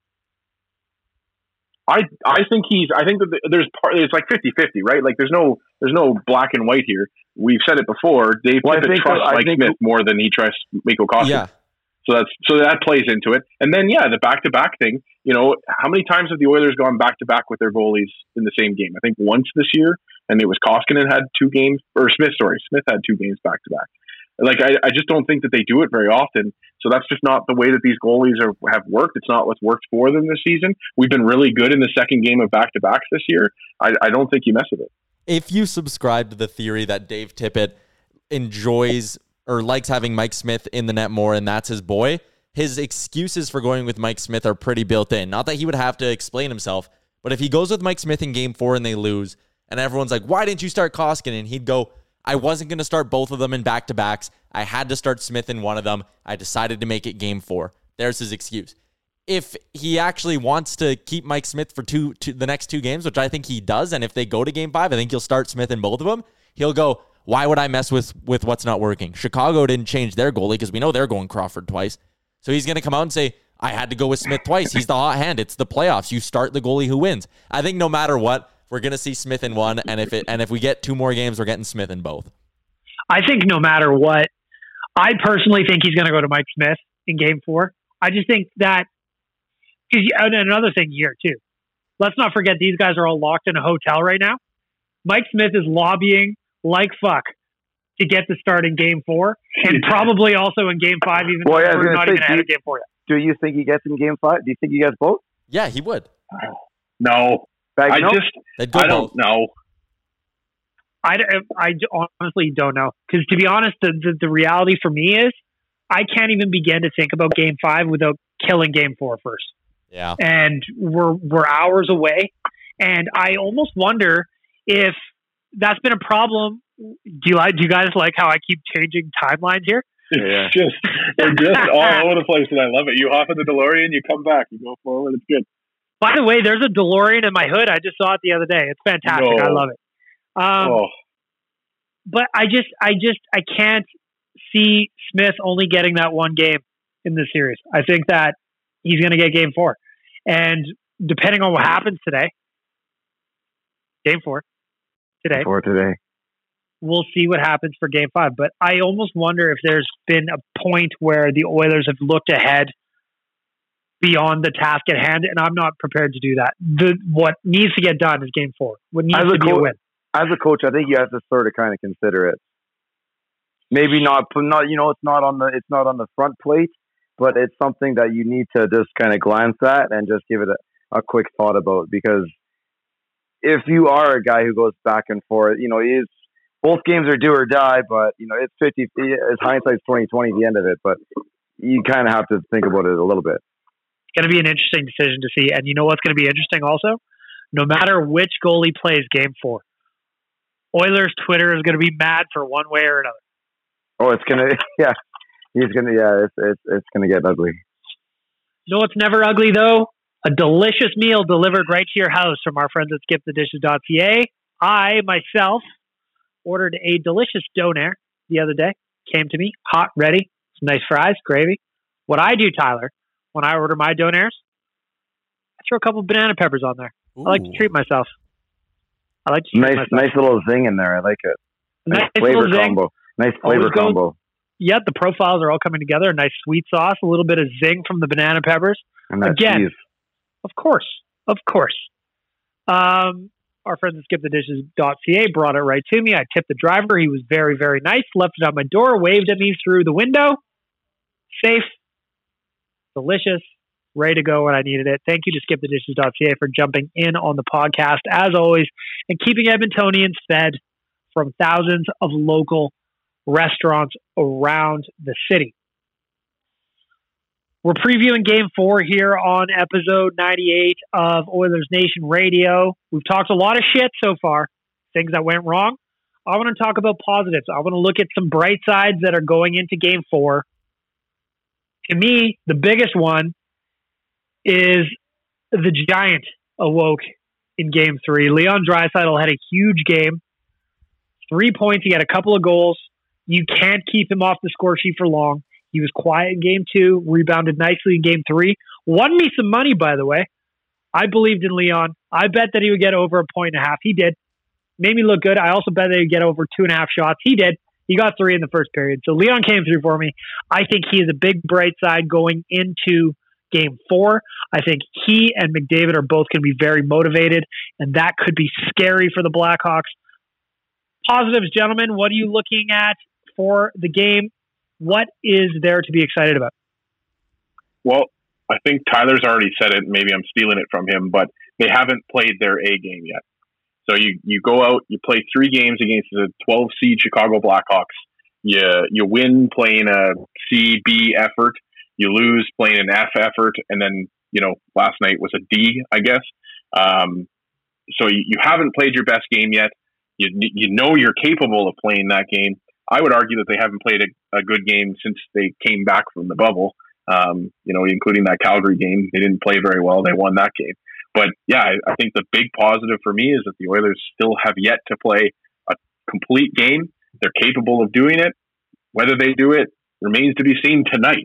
I think that it's like 50-50, right? Like there's no black and white here. We've said it before. Dave Tippett trusts Mike Smith more than he trusts Mikko Koskinen. Yeah. So that plays into it. And then the back-to-back thing, how many times have the Oilers gone back-to-back with their goalies in the same game? I think once this year, and it was Koskinen had 2 games, or Smith had 2 games back-to-back. Like, I just don't think that they do it very often. So that's just not the way that these goalies have worked. It's not what's worked for them this season. We've been really good in the second game of back-to-backs this year. I don't think you mess with it. If you subscribe to the theory that Dave Tippett enjoys or likes having Mike Smith in the net more and that's his boy, his excuses for going with Mike Smith are pretty built in. Not that he would have to explain himself, but if he goes with Mike Smith in Game 4 and they lose, and everyone's like, why didn't you start Koskinen? He'd go, I wasn't going to start both of them in back-to-backs. I had to start Smith in one of them. I decided to make it Game 4. There's his excuse. If he actually wants to keep Mike Smith for the next 2 games, which I think he does, and if they go to Game 5, I think he'll start Smith in both of them, he'll go, why would I mess with what's not working? Chicago didn't change their goalie because we know they're going Crawford twice. So he's going to come out and say, I had to go with Smith twice. He's the hot hand. It's the playoffs. You start the goalie who wins. I think no matter what, we're going to see Smith in one, and if we get 2 more games, we're getting Smith in both. I think no matter what, I personally think he's going to go to Mike Smith in Game 4. I just think that, and another thing here too, let's not forget these guys are all locked in a hotel right now. Mike Smith is lobbying like fuck to get the start in Game 4, and probably also in Game 5, even though we're not even ahead of Game 4 yet. Do you think he gets in Game 5? Do you think he gets both? Yeah, he would. No. I don't know. I honestly don't know. Because to be honest, the reality for me is I can't even begin to think about Game 5 without killing Game 4 first. Yeah. And we're hours away. And I almost wonder if that's been a problem. Do you guys like how I keep changing timelines here? Yeah. They're just all over the place, and I love it. You hop in the DeLorean, you come back, you go forward. It's good. By the way, there's a DeLorean in my hood. I just saw it the other day. It's fantastic. No. I love it. But I can't see Smith only getting that one game in this series. I think that he's going to get Game 4. And depending on what happens today, Game 4 today. We'll see what happens for Game 5. But I almost wonder if there's been a point where the Oilers have looked ahead beyond the task at hand, and I'm not prepared to do that. What needs to get done is Game 4. What needs to be a win. As a coach, I think you have to sort of kind of consider it. maybe not, it's not on the front plate, but it's something that you need to just kind of glance at and just give it a quick thought about, because if you are a guy who goes back and forth, both games are do or die, but it's 50. It's hindsight's 20/20 at the end of it, but you kind of have to think about it a little bit. It's going to be an interesting decision to see, and you know what's going to be interesting also? No matter which goalie plays Game 4, Oilers Twitter is going to be mad for one way or another. Oh, it's gonna, yeah, it's gonna get ugly. You know what's never ugly though? A delicious meal delivered right to your house from our friends at skipthedishes.ca. I myself ordered a delicious donair the other day. Came to me hot, ready, some nice fries, gravy. What I do, Tyler, when I order my donairs, I throw a couple of banana peppers on there. Ooh. I like to treat myself. Nice little zing in there. I like it. Nice flavor combo. Nice flavor combo. Yeah, the profiles are all coming together. A nice sweet sauce, a little bit of zing from the banana peppers. And that cheese. Of course. Our friends at skipthedishes.ca brought it right to me. I tipped the driver. He was very, very nice. Left it on my door, waved at me through the window. Safe, delicious, ready to go when I needed it. Thank you to skipthedishes.ca for jumping in on the podcast, as always, and keeping Edmontonians fed from thousands of local restaurants around the city. We're previewing Game 4 here on episode 98 of Oilers Nation Radio. We've talked a lot of shit so far, things that went wrong. I want to talk about positives. I want to look at some bright sides that are going into Game 4. To me, the biggest one is the Giant awoke in Game 3. Leon Draisaitl had a huge game. 3 points. He had a couple of goals. You can't keep him off the score sheet for long. He was quiet in Game 2, rebounded nicely in Game 3. Won me some money, by the way. I believed in Leon. I bet that he would get over 1.5 points. He did. Made me look good. I also bet that he would get over 2.5 shots. He did. He got 3 in the first period. So Leon came through for me. I think he is a big bright side going into Game 4. I think he and McDavid are both going to be very motivated, and that could be scary for the Blackhawks. Positives, gentlemen. What are you looking at for the game? What is there to be excited about? Well, I think Tyler's already said it. Maybe I'm stealing it from him, but they haven't played their A game yet. So you go out, you play 3 games against the 12 seed Chicago Blackhawks. You win playing a C, B effort. You lose playing an F effort. And then, last night was a D, I guess. So you haven't played your best game yet. You know you're capable of playing that game. I would argue that they haven't played a good game since they came back from the bubble, including that Calgary game. They didn't play very well. They won that game. But, yeah, I think the big positive for me is that the Oilers still have yet to play a complete game. They're capable of doing it. Whether they do it remains to be seen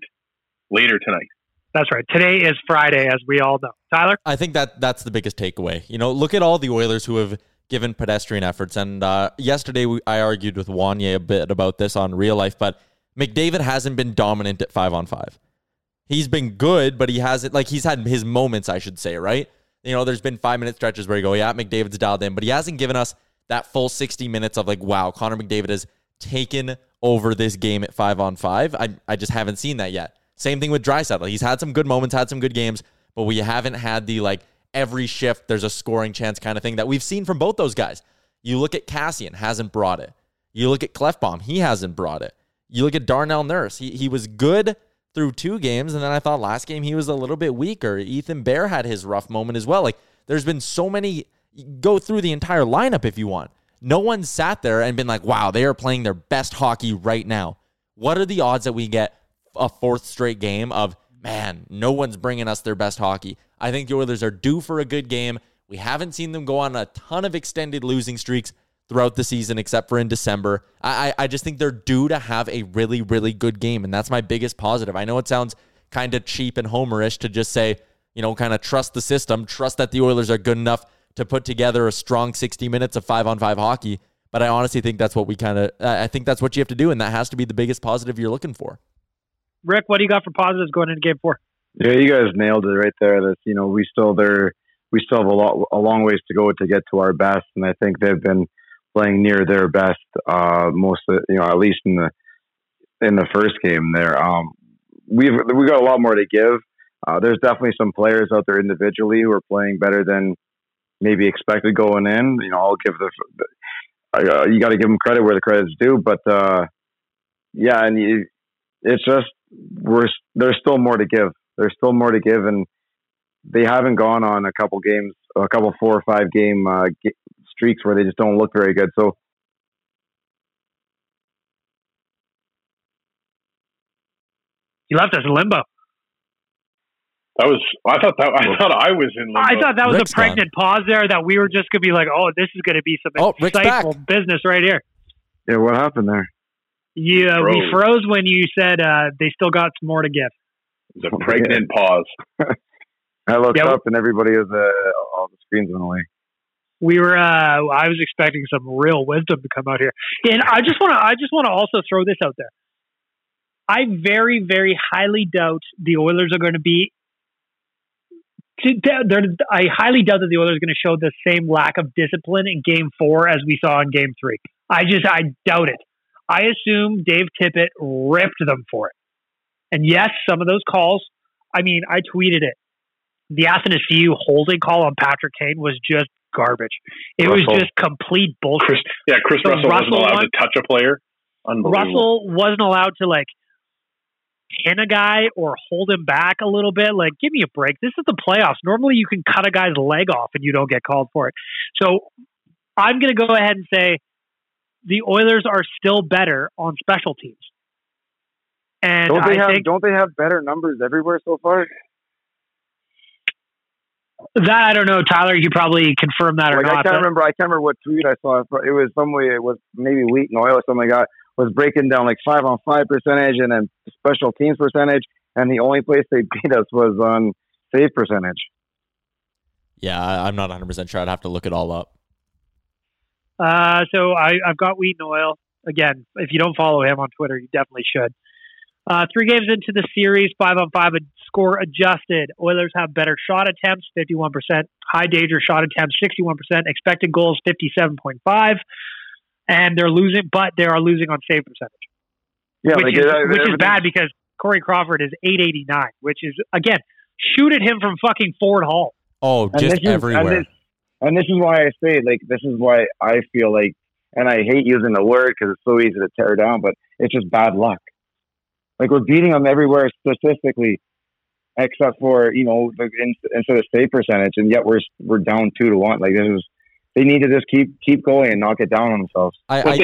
later tonight. That's right. Today is Friday, as we all know. Tyler? I think that's the biggest takeaway. Look at all the Oilers who have given pedestrian efforts. And yesterday I argued with Wanye a bit about this on Real Life, but McDavid hasn't been dominant at 5-on-5. He's been good, but he hasn't, he's had his moments, I should say, right? There's been 5-minute stretches where you go, yeah, McDavid's dialed in, but he hasn't given us that full 60 minutes of wow, Connor McDavid has taken over this game at 5-on-5. I just haven't seen that yet. Same thing with Draisaitl. He's had some good moments, had some good games, but we haven't had the every shift there's a scoring chance kind of thing that we've seen from both those guys. You look at Kassian, hasn't brought it. You look at Klefbom, he hasn't brought it. You look at Darnell Nurse, he was good through 2 games, and then I thought last game he was a little bit weaker. Ethan Bear had his rough moment as well. There's been so many. Go through the entire lineup if you want. No one sat there and been wow, they are playing their best hockey right now. What are the odds that we get a 4th straight game of, man, no one's bringing us their best hockey? I think the Oilers are due for a good game. We haven't seen them go on a ton of extended losing streaks throughout the season, except for in December. I just think they're due to have a really, really good game, and that's my biggest positive. I know it sounds kind of cheap and homerish to just say, kind of trust the system, trust that the Oilers are good enough to put together a strong 60 minutes of 5-on-5 hockey, but I honestly think that's what I think that's what you have to do, and that has to be the biggest positive you're looking for. Rick, what do you got for positives going into Game 4? Yeah, you guys nailed it right there. That we still have a long ways to go to get to our best, and I think they've been playing near their best most of, at least in in the first game there. We've got a lot more to give. There's definitely some players out there individually who are playing better than maybe expected going in. I'll give you got to give them credit where the credit's due. But it's just there's still more to give. There's still more to give, and they haven't gone on a couple 4 or 5 game streaks where they just don't look very good. So. You left us in limbo. I thought I was in limbo. I thought that was Rick's a pregnant pause there, that we were just going to be like, oh, this is going to be some insightful business right here. Yeah, what happened there? Yeah, we froze when you said they still got some more to give. The pregnant pause. I looked up and everybody was all the screens went away. We were. I was expecting some real wisdom to come out here, and I just want to also throw this out there. I very, very highly doubt the Oilers are going to be. I highly doubt that the Oilers are going to show the same lack of discipline in Game 4 as we saw in Game 3. I doubt it. I assume Dave Tippett ripped them for it. And yes, some of those calls. I mean, I tweeted it. The Athanasiou holding call on Patrick Kane was just garbage. It was just complete bullshit. Chris Russell wasn't allowed to touch a player. Russell wasn't allowed to pin a guy or hold him back a little bit. Give me a break. This is the playoffs. Normally you can cut a guy's leg off and you don't get called for it. So I'm going to go ahead and say the Oilers are still better on special teams. And don't they have better numbers everywhere so far? That I don't know, Tyler. You probably confirm that or not. I can't remember what tweet I saw. It was somewhere. It was maybe Wheaton Oil or something like that. Was breaking down 5-on-5 percentage and then special teams percentage, and the only place they beat us was on save percentage. Yeah, I'm not 100% sure. I'd have to look it all up. So I've got Wheaton Oil. Again, if you don't follow him on Twitter, you definitely should. 3 games into the series, 5-on-5 score adjusted. Oilers have better shot attempts, 51%. High danger shot attempts, 61%. Expected goals, 57.5. And they're losing, but they are losing on save percentage. Yeah, which is bad because Corey Crawford is .889, which is, again, shoot at him from fucking Ford Hall. Oh, just everywhere. And this is why I say, this is why I feel like, and I hate using the word because it's so easy to tear down, but it's just bad luck. We're beating them everywhere statistically, except for, instead of save percentage, and yet we're down 2-1. They need to just keep going and not get down on themselves.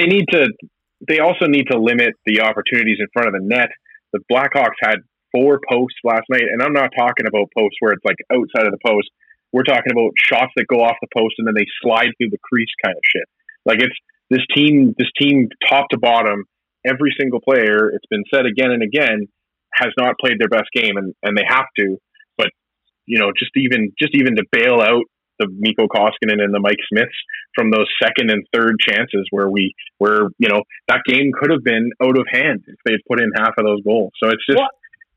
They also need to limit the opportunities in front of the net. The Blackhawks had 4 posts last night, and I'm not talking about posts where it's outside of the post. We're talking about shots that go off the post and then they slide through the crease kind of shit. It's this team top to bottom, every single player, it's been said again and again, has not played their best game, and they have to. But just even to bail out the Mikko Koskinen and the Mike Smiths from those second and third chances where that game could have been out of hand if they had put in half of those goals. So it's just. Well,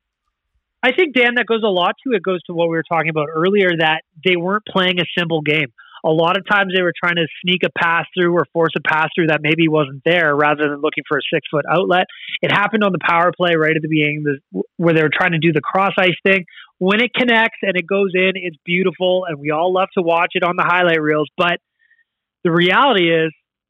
I think, Dan, that goes a lot to it. Goes to what we were talking about earlier, that they weren't playing a simple game. A lot of times they were trying to sneak a pass through or force a pass through that maybe wasn't there rather than looking for a 6-foot outlet. It happened on the power play right at the beginning where they were trying to do the cross ice thing. When it connects and it goes in, it's beautiful, and we all love to watch it on the highlight reels. But the reality is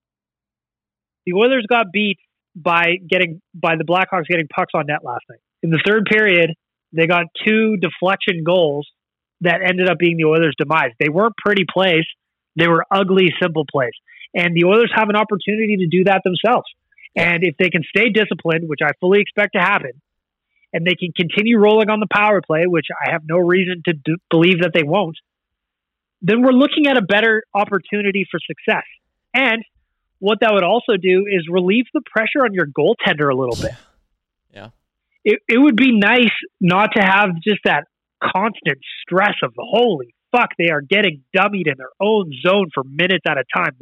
the Oilers got beat by the Blackhawks getting pucks on net last night. In the third period, they got 2 deflection goals that ended up being the Oilers' demise. They weren't pretty plays. They were ugly, simple plays. And the Oilers have an opportunity to do that themselves. And if they can stay disciplined, which I fully expect to happen, and they can continue rolling on the power play, which I have no reason to believe that they won't, then we're looking at a better opportunity for success. And what that would also do is relieve the pressure on your goaltender a little bit. Yeah. It would be nice not to have just that constant stress of holy fuck, they are getting dummied in their own zone for minutes at a time.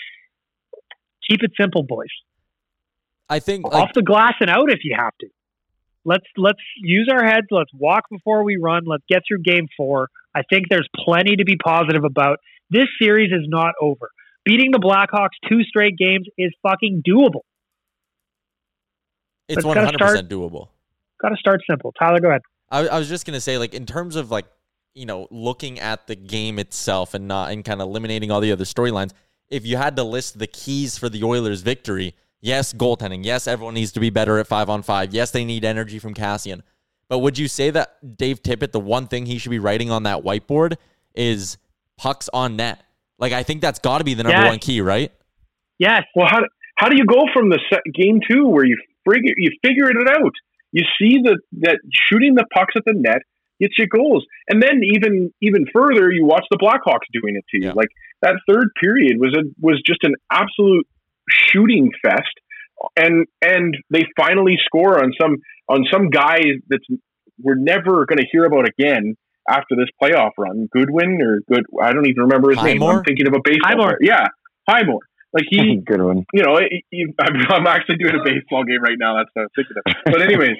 Keep it simple, boys. I think off the glass and out if you have to. Let's use our heads. Let's walk before we run. Let's get through Game 4. I think there's plenty to be positive about. This series is not over. Beating the Blackhawks 2 straight games is fucking doable. It's 100% doable. Got to start simple. Tyler, go ahead. I was just going to say, like, in terms of, like, you know, looking at the game itself and kind of eliminating all the other storylines, if you had to list the keys for the Oilers' victory, yes, goaltending. Yes, everyone needs to be better at 5-on-5. Yes, they need energy from Kassian. But would you say that Dave Tippett, the one thing he should be writing on that whiteboard is pucks on net? Like, I think that's got to be the number one key, right? Yes. Well, how do you go from the game 2 where you figured it out? You see that shooting the pucks at the net gets you goals. And then even further, you watch the Blackhawks doing it to you. Yeah. Like, that third period was just an absolute shooting fest. And they finally score on some guy we're never going to hear about again after this playoff run. Goodwin I don't even remember his name. I'm thinking of a baseball player. Yeah, Highmore. Like good one. You know, I'm actually doing a baseball game right now. That's what I was thinking of. But anyways,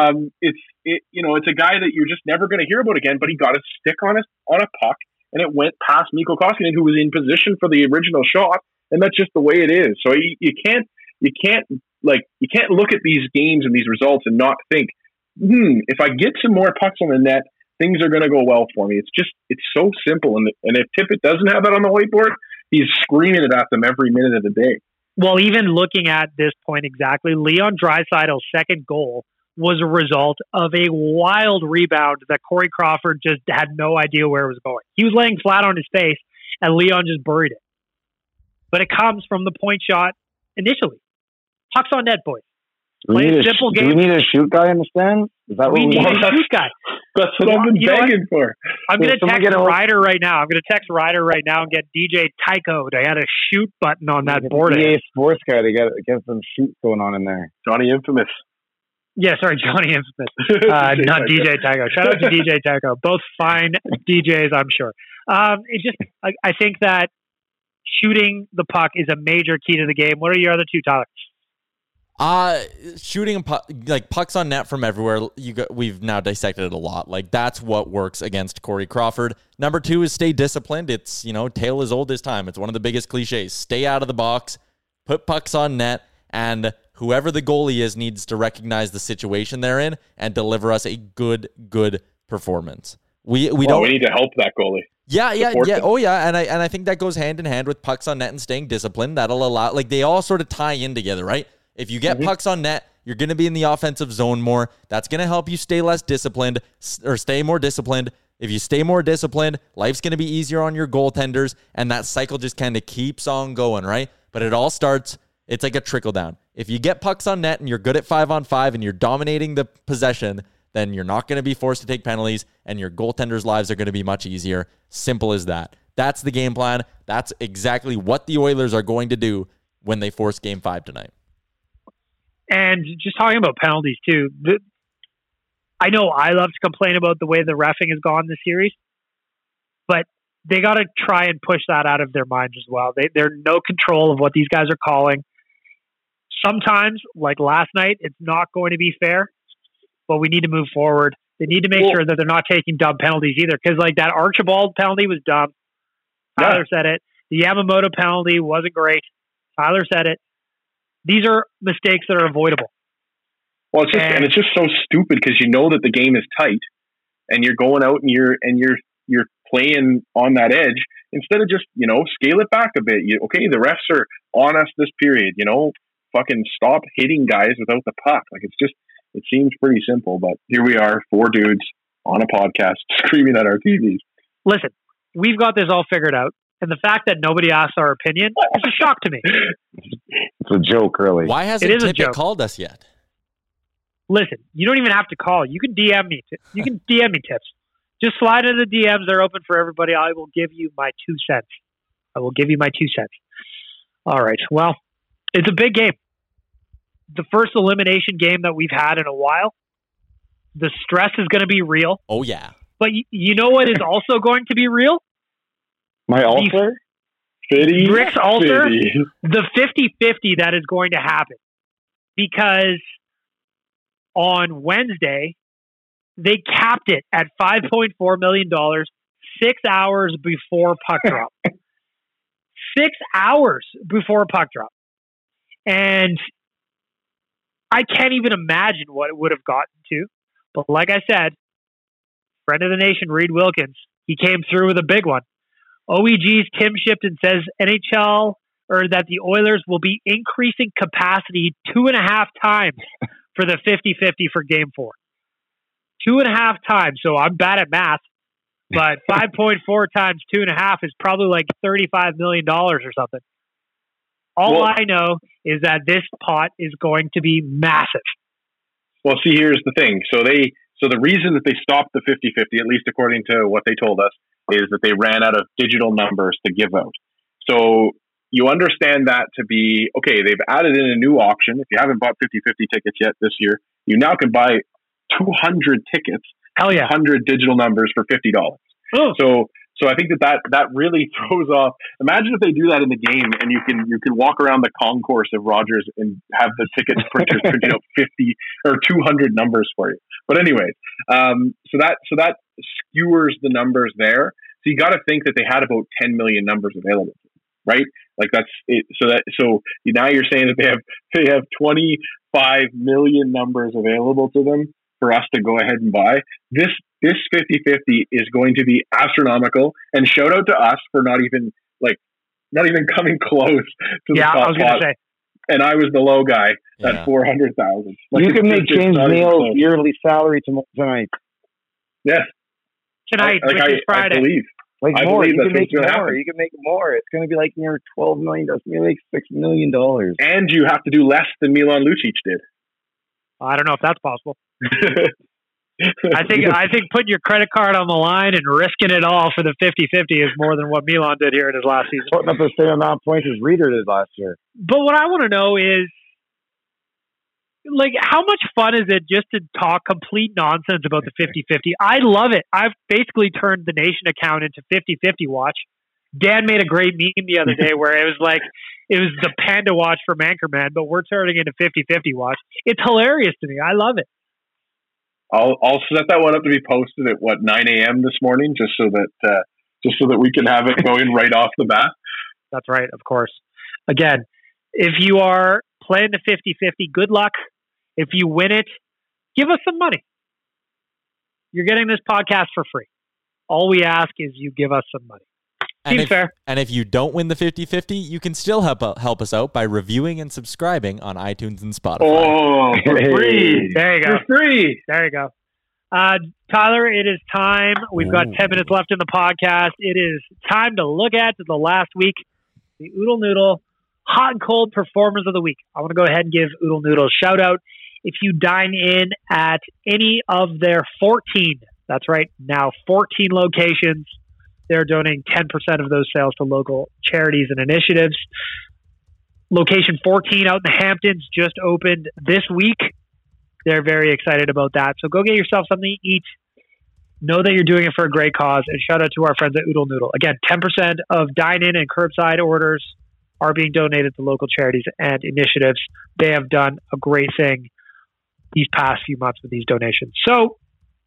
it's a guy that you're just never going to hear about again. But he got a stick on a puck, and it went past Mikko Koskinen, who was in position for the original shot. And that's just the way it is. So you can't look at these games and these results and not think, if I get some more pucks on the net, things are going to go well for me. It's so simple. And if Tippett doesn't have that on the whiteboard, he's screaming it at them every minute of the day. Well, even looking at this point exactly, Leon Draisaitl's second goal was a result of a wild rebound that Corey Crawford just had no idea where it was going. He was laying flat on his face, and Leon just buried it. But it comes from the point shot initially. Pucks on net, boys. Play a simple game. Do we need a shoot guy in the stands? Is that what we need? A shoot guy. That's what I've been begging for. I'm going to text Ryder right now. I'm going to text Ryder right now and get DJ Tycho to add a shoot button on that board. EA Sports guy to get some shoot going on in there. Johnny Infamous. Yeah, sorry, Johnny Infamous. Not DJ Tycho. Shout out to DJ Tycho. Both fine DJs, I'm sure. I think that shooting the puck is a major key to the game. What are your other two, Tyler? Shooting like pucks on net from everywhere. We've now dissected it a lot. Like, that's what works against Corey Crawford. Number 2 is stay disciplined. It's, tale as old as time. It's one of the biggest cliches. Stay out of the box, put pucks on net, and whoever the goalie is needs to recognize the situation they're in and deliver us a good performance. We need to help that goalie. Yeah. Oh, yeah. And I think that goes hand in hand with pucks on net and staying disciplined. That'll allow, like, they all sort of tie in together, right? If you get pucks on net, you're going to be in the offensive zone more. That's going to help you stay less disciplined or stay more disciplined. If you stay more disciplined, life's going to be easier on your goaltenders, and that cycle just kind of keeps on going, right? But it all starts, it's like a trickle down. If you get pucks on net and you're good at 5-on-5 and you're dominating the possession, then you're not going to be forced to take penalties, and your goaltenders' lives are going to be much easier. Simple as that. That's the game plan. That's exactly what the Oilers are going to do when they force Game 5 tonight. And just talking about penalties, too, I know I love to complain about the way the reffing has gone this series, but they got to try and push that out of their minds as well. They're no control of what these guys are calling. Sometimes, like last night, it's not going to be fair, but we need to move forward. They need to make sure that they're not taking dumb penalties either, because like that Archibald penalty was dumb. Tyler said it. The Yamamoto penalty wasn't great. Tyler said it. These are mistakes that are avoidable. Well, it's just so stupid because you know that the game is tight, and you're going out and you're playing on that edge instead of just scale it back a bit. The refs are on us this period. Fucking stop hitting guys without the puck. Like, it seems pretty simple, but here we are, 4 dudes on a podcast screaming at our TVs. Listen, we've got this all figured out. And the fact that nobody asked our opinion is a shock to me. It's a joke, really. Why hasn't Tippett called us yet? Listen, you don't even have to call. You can DM me. You can DM me tips. Just slide into the DMs. They're open for everybody. I will give you my 2 cents. All right. Well, it's a big game. The first elimination game that we've had in a while. The stress is going to be real. Oh, yeah. But you know what is also going to be real? My altar? Rick's altar? The 50-50 that is going to happen. Because on Wednesday, they capped it at $5.4 million 6 hours before puck drop. 6 hours before puck drop. And I can't even imagine what it would have gotten to. But like I said, friend of the nation, Reed Wilkins, he came through with a big one. OEG's Tim Shipton says NHL or that the Oilers will be increasing capacity 2.5 times for the 50-50 for Game 4. 2.5 times. So I'm bad at math, but 5.4 times 2.5 is probably like $35 million or something. All I know is that this pot is going to be massive. Well, see, here's the thing. So the reason that they stopped the 50-50, at least according to what they told us, is that they ran out of digital numbers to give out. So you understand that to be, okay, they've added in a new option. If you haven't bought 50-50 tickets yet this year, you now can buy 200 tickets, hell yeah, 100 digital numbers for $50. Oh. So I think that really throws off. Imagine if they do that in the game, and you can walk around the concourse of Rogers and have the ticket printers print out 50 or 200 numbers for you. But anyway, so that skewers the numbers there. So you got to think that they had about 10 million numbers available, right? Like that's it. So now you're saying that they have 25 million numbers available to them for us to go ahead and buy. This 50-50 is going to be astronomical, and shout out to us for not even coming close to the top. I was going to say. And I was the low guy at 400,000. Like, you can make James Neal's yearly salary tonight. Yes, tonight, which is Friday. I believe. Like more, you can make more. You can make more. It's going to be like near $12 million. It's going to make $6 million. And you have to do less than Milan Lucic did. I don't know if that's possible. I think putting your credit card on the line and risking it all for the 50-50 is more than what Milan did here in his last season. Putting up the same amount of points as Reeder did last year. But what I want to know is, like, how much fun is it just to talk complete nonsense about the 50-50? I love it. I've basically turned the Nation account into 50-50 watch. Dan made a great meme the other day where it was like, it was the Panda watch from Anchorman, but we're turning into 50-50 watch. It's hilarious to me. I love it. I'll set that one up to be posted at 9 a.m. this morning, just so that we can have it going right off the bat. That's right, of course. Again, if you are playing the 50-50, good luck. If you win it, give us some money. You're getting this podcast for free. All we ask is you give us some money. Seems fair. And if you don't win the 50-50, you can still help us out by reviewing and subscribing on iTunes and Spotify. Oh, for free. There you go. For free. There you go. Tyler, it is time. We've got 10 minutes left in the podcast. It is time to look at the last week, the Oodle Noodle hot and cold performers of the week. I want to go ahead and give Oodle Noodle a shout out. If you dine in at any of their 14, that's right, now 14 locations, they're donating 10% of those sales to local charities and initiatives. Location 14 out in the Hamptons just opened this week. They're very excited about that. So go get yourself something to eat. Know that you're doing it for a great cause. And shout out to our friends at Oodle Noodle. Again, 10% of dine-in and curbside orders are being donated to local charities and initiatives. They have done a great thing these past few months with these donations. So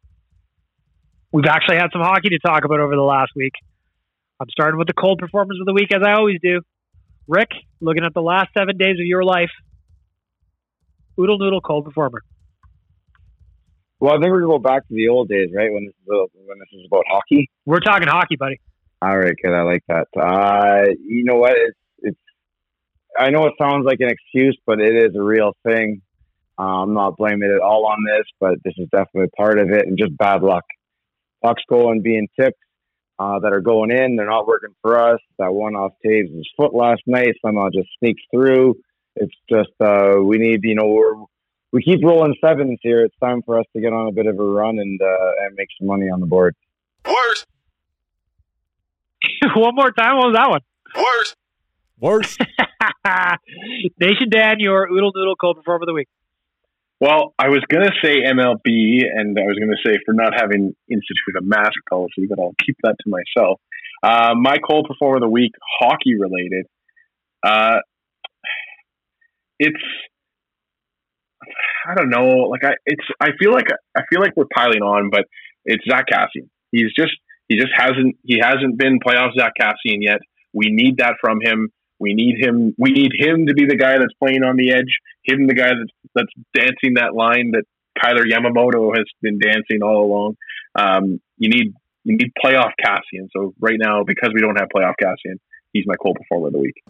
we've actually had some hockey to talk about over the last week. I'm starting with the cold performers of the week, as I always do. Rick, looking at the last 7 days of your life, Oodle Noodle cold performer. Well, I think we're going to go back to the old days, right? When this is about hockey. We're talking hockey, buddy. All right, good. I like that. You know what? It's. I know it sounds like an excuse, but it is a real thing. I'm not blaming it all on this, but this is definitely part of it, and just bad luck. Pucks going being tipped that are going in. They're not working for us. That one off Taves' foot last night somehow just sneaks through. It's just we need, we keep rolling sevens here. It's time for us to get on a bit of a run and make some money on the board. Worse. One more time. What was that one? Worse. Nation Dan, your Oodle Noodle cold performer of the week. Well, I was going to say MLB, and I was going to say for not having instituted a mask policy, but I'll keep that to myself. My cold performer of the week, hockey related. It's, I don't know, I feel like we're piling on, but it's Zach Kassian. He hasn't been playoff Zach Kassian yet. We need that from him. We need him. We need him to be the guy that's playing on the edge. Him, the guy that's dancing that line that Kyler Yamamoto has been dancing all along. You need playoff Kassian. So right now, because we don't have playoff Kassian, he's my cold performer of the week.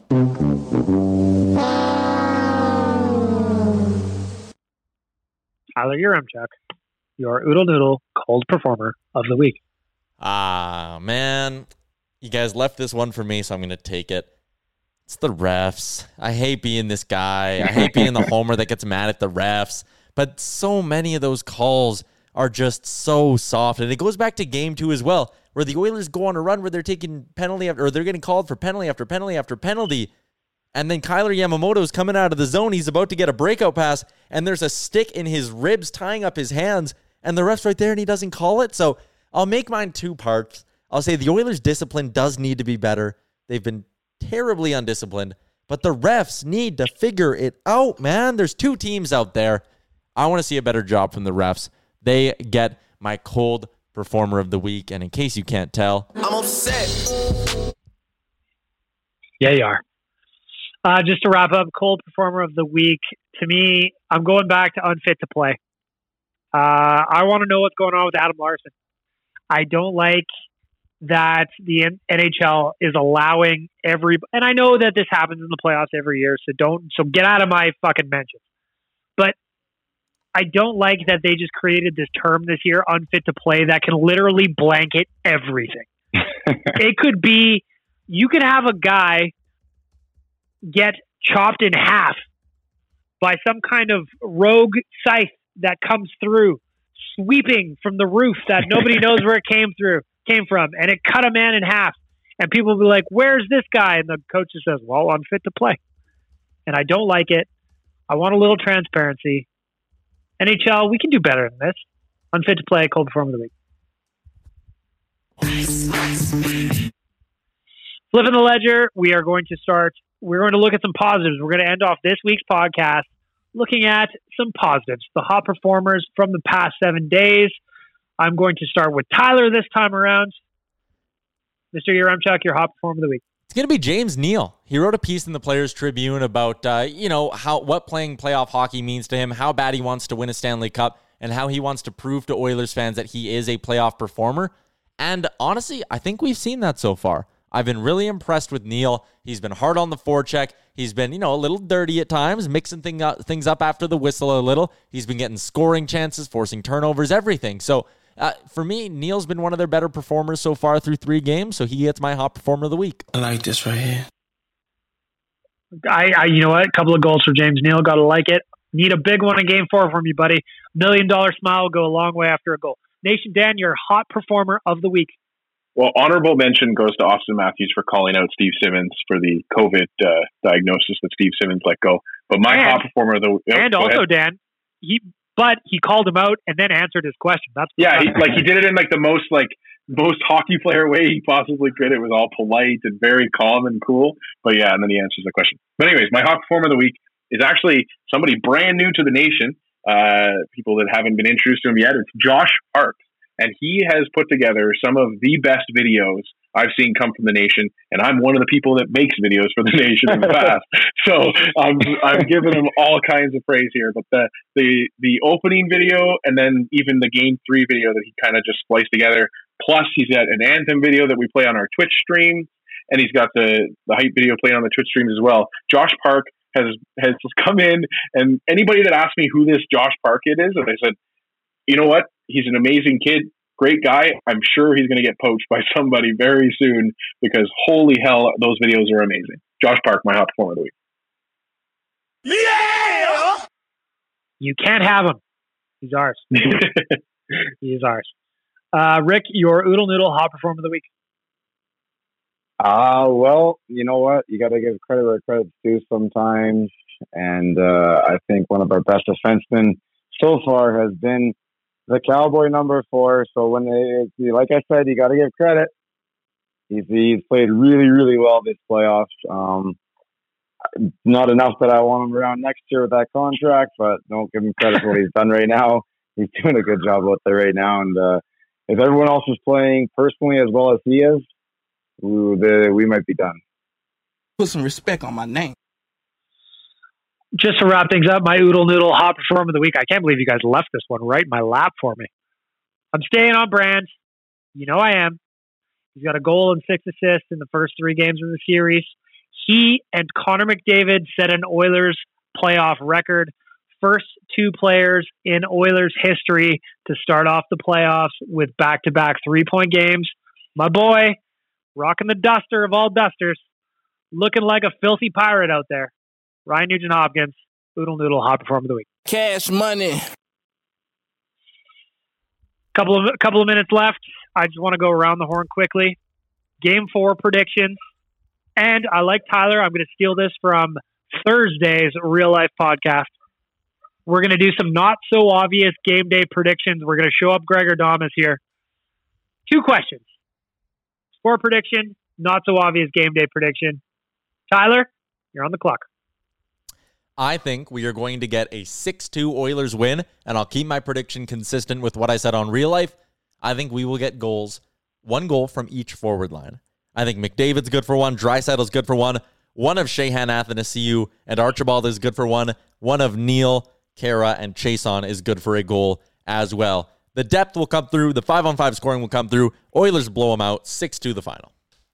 Tyler Yaremchuk, your Oodle Noodle cold performer of the week. Man. You guys left this one for me, so I'm going to take it. It's the refs. I hate being this guy. I hate being the homer that gets mad at the refs. But so many of those calls are just so soft. And it goes back to game 2 as well, where the Oilers go on a run where they're taking penalty or they're getting called for penalty after penalty after penalty. And then Kyler Yamamoto's coming out of the zone. He's about to get a breakout pass, and there's a stick in his ribs tying up his hands, and the ref's right there, and he doesn't call it. So I'll make mine 2 parts. I'll say the Oilers' discipline does need to be better. They've been terribly undisciplined, but the refs need to figure it out, man. There's 2 teams out there. I want to see a better job from the refs. They get my cold performer of the week, and in case you can't tell, I'm upset. Yeah, you are. Just to wrap up, cold performer of the week. To me, I'm going back to unfit to play. I want to know what's going on with Adam Larson. I don't like that the NHL is allowing and I know that this happens in the playoffs every year, so get out of my fucking mentions. But I don't like that they just created this term this year, unfit to play, that can literally blanket everything. It could be, you could have a guy get chopped in half by some kind of rogue scythe that comes through, sweeping from the roof that nobody knows where it came from, and it cut a man in half. And people will be like, where's this guy? And the coach just says, well, unfit to play. And I don't like it. I want a little transparency. NHL, we can do better than this. Unfit to play, cold performer of the week. Flipping the ledger, we're going to look at some positives. We're going to end off this week's podcast looking at some positives, the hot performers from the past 7 days. I'm going to start with Tyler this time around. Mr. Yaremchuk, your hot performer of the week. It's going to be James Neal. He wrote a piece in the Players Tribune about, what playing playoff hockey means to him, how bad he wants to win a Stanley Cup, and how he wants to prove to Oilers fans that he is a playoff performer. And honestly, I think we've seen that so far. I've been really impressed with Neal. He's been hard on the forecheck. He's been, a little dirty at times, mixing things up after the whistle a little. He's been getting scoring chances, forcing turnovers, everything. So for me, Neal's been one of their better performers so far through 3 games, so he gets my hot performer of the week. I like this right here. You know what? A couple of goals for James Neal. Got to like it. Need a big one in Game 4 from you, buddy. $1 million smile will go a long way after a goal. Nation Dan, your hot performer of the week. Well, honorable mention goes to Austin Matthews for calling out Steve Simmons for the COVID diagnosis that Steve Simmons let go. But my hot performer of the week. And also, Dan, he called him out and then answered his question. He did it in the most hockey player way he possibly could. It was all polite and very calm and cool. But yeah, and then he answers the question. But anyways, my hot performer of the week is actually somebody brand new to the nation. People that haven't been introduced to him yet. It's Josh Hart. And he has put together some of the best videos I've seen come from the nation. And I'm one of the people that makes videos for the nation in the past. So I'm giving him all kinds of praise here. But the opening video and then even the Game 3 video that he kind of just spliced together. Plus he's got an anthem video that we play on our Twitch stream. And he's got the hype video playing on the Twitch streams as well. Josh Park has come in, and anybody that asked me who this Josh Park is, and I said, you know what? He's an amazing kid, great guy. I'm sure he's going to get poached by somebody very soon because holy hell, those videos are amazing. Josh Park, my hot performer of the week. Yeah! You can't have him. He's ours. He is ours. Rick, your Oodle Noodle hot performer of the week. Well, you know what? You got to give credit where credit's due sometimes. And I think one of our best defensemen so far has been the Cowboy number 4. So like I said, you got to give credit. He's played really, really well this playoffs. Not enough that I want him around next year with that contract, but don't give him credit for what he's done right now. He's doing a good job out there right now. And if everyone else is playing personally as well as he is, we might be done. Put some respect on my name. Just to wrap things up, my Oodle Noodle hot performer of the week. I can't believe you guys left this one right in my lap for me. I'm staying on brand. You know I am. He's got a goal and 6 assists in the first 3 games of the series. He and Connor McDavid set an Oilers playoff record. First 2 players in Oilers history to start off the playoffs with back-to-back 3-point games. My boy, rocking the duster of all dusters, looking like a filthy pirate out there. Ryan Nugent-Hopkins, Oodle Noodle hot performer of the week. Cash money. Couple of minutes left. I just want to go around the horn quickly. Game 4 predictions. And I like Tyler. I'm going to steal this from Thursday's Real Life podcast. We're going to do some not so obvious game day predictions. We're going to show up Gregor Damas here. 2 questions. Score prediction, not so obvious game day prediction. Tyler, you're on the clock. I think we are going to get a 6-2 Oilers win, and I'll keep my prediction consistent with what I said on Real Life. I think we will get goals, 1 goal from each forward line. I think McDavid's good for 1, Draisaitl's good for 1, 1 of Shehan Athanasiou and Archibald is good for 1, 1 of Neal, Kara, and Chason is good for a goal as well. The depth will come through, the 5-on-5 scoring will come through, Oilers blow them out, 6-2 the final.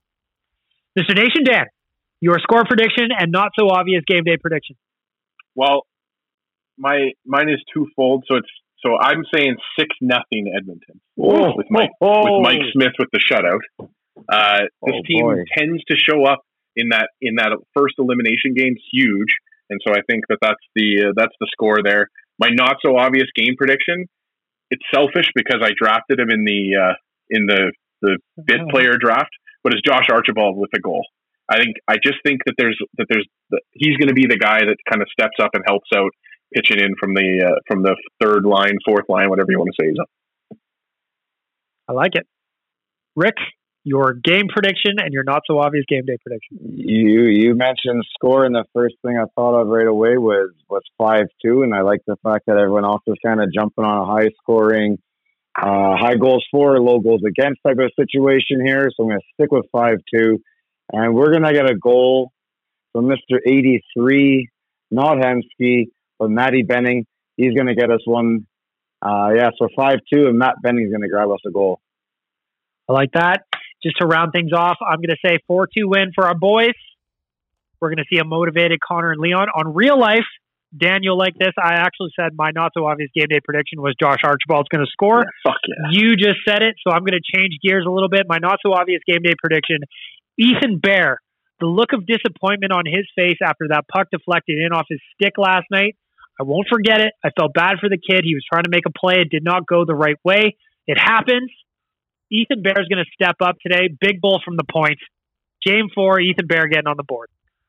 Mr. Nation Dan, your score prediction and not so obvious game day prediction. Well, mine is twofold. So I'm saying 6-0 Edmonton with Mike Smith with the shutout. This team tends to show up in that first elimination game huge, and so I think that's the score there. My not so obvious game prediction. It's selfish because I drafted him in the bit player draft, but it's Josh Archibald with a goal. I just think that he's going to be the guy that kind of steps up and helps out, pitching in from the 3rd line, 4th line, whatever you want to say is up. I like it. Rick, your game prediction and your not so obvious game day prediction. You mentioned score, and the first thing I thought of right away was 5-2, and I like the fact that everyone else is kind of jumping on a high scoring, high goals for, low goals against type of situation here. So I'm going to stick with 5-2. And we're going to get a goal from Mr. 83, not Hemsky, but Matty Benning. He's going to get us one. So 5-2, and Matt Benning's going to grab us a goal. I like that. Just to round things off, I'm going to say 4-2 win for our boys. We're going to see a motivated Connor and Leon. On Real Life, Daniel, like this, I actually said my not-so-obvious game day prediction was Josh Archibald's going to score. Yeah, fuck yeah. You just said it, so I'm going to change gears a little bit. My not-so-obvious game day prediction, Ethan Bear, the look of disappointment on his face after that puck deflected in off his stick last night. I won't forget it. I felt bad for the kid. He was trying to make a play. It did not go the right way. It happens. Ethan Bear is going to step up today. Big bull from the point. Game 4, Ethan Bear getting on the board.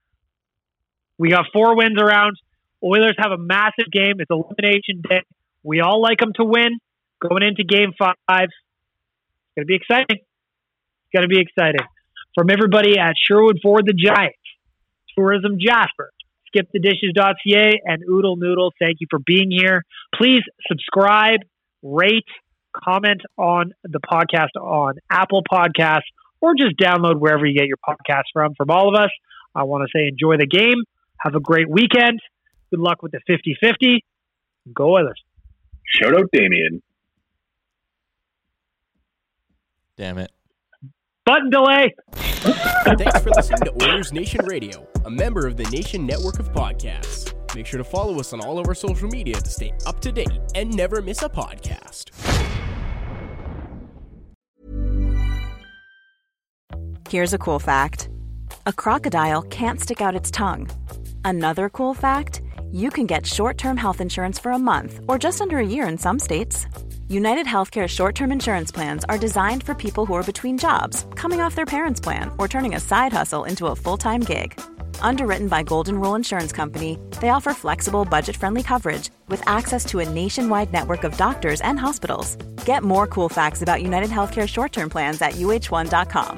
We got 4 wins around. Oilers have a massive game. It's elimination day. We all like them to win. Going into Game 5. It's going to be exciting. It's going to be exciting. From everybody at Sherwood Ford the Giants, Tourism Jasper, skipthedishes.ca, and Oodle Noodle, thank you for being here. Please subscribe, rate, comment on the podcast on Apple Podcasts, or just download wherever you get your podcasts from. From all of us, I want to say enjoy the game. Have a great weekend. Good luck with the 50-50. Go Oilers. Shout out Damien. Damn it. Button delay. Thanks for listening to Oilers Nation Radio, a member of the Nation Network of Podcasts. Make sure to follow us on all of our social media to stay up to date and never miss a podcast. Here's a cool fact. A crocodile can't stick out its tongue. Another cool fact, you can get short-term health insurance for a month or just under a year in some states. United Healthcare short-term insurance plans are designed for people who are between jobs, coming off their parents' plan, or turning a side hustle into a full-time gig. Underwritten by Golden Rule Insurance Company, they offer flexible, budget-friendly coverage with access to a nationwide network of doctors and hospitals. Get more cool facts about United Healthcare short-term plans at uh1.com.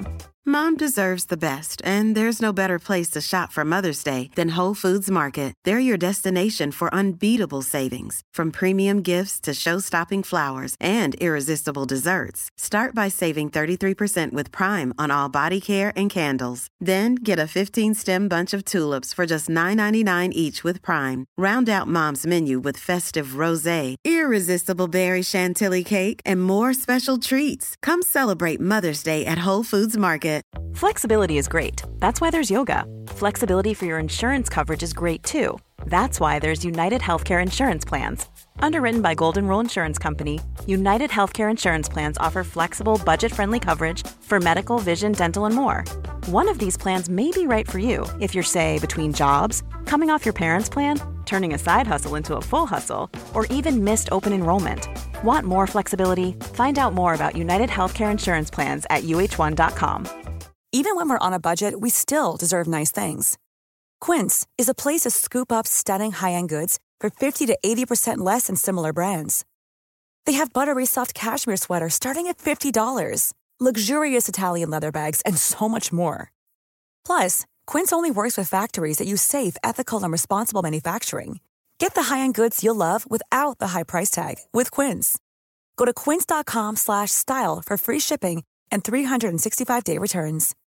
Mom deserves the best, and there's no better place to shop for Mother's Day than Whole Foods Market. They're your destination for unbeatable savings, from premium gifts to show-stopping flowers and irresistible desserts. Start by saving 33% with Prime on all body care and candles. Then get a 15-stem bunch of tulips for just $9.99 each with Prime. Round out Mom's menu with festive rosé, irresistible berry chantilly cake, and more special treats. Come celebrate Mother's Day at Whole Foods Market. Flexibility is great. That's why there's yoga. Flexibility for your insurance coverage is great too. That's why there's United Healthcare Insurance Plans. Underwritten by Golden Rule Insurance Company, United Healthcare Insurance Plans offer flexible, budget-friendly coverage for medical, vision, dental, and more. One of these plans may be right for you if you're, say, between jobs, coming off your parents' plan, turning a side hustle into a full hustle, or even missed open enrollment. Want more flexibility? Find out more about United Healthcare Insurance Plans at uh1.com. Even when we're on a budget, we still deserve nice things. Quince is a place to scoop up stunning high-end goods for 50 to 80% less than similar brands. They have buttery soft cashmere sweaters starting at $50, luxurious Italian leather bags, and so much more. Plus, Quince only works with factories that use safe, ethical, and responsible manufacturing. Get the high-end goods you'll love without the high price tag with Quince. Go to quince.com/style for free shipping and 365-day returns.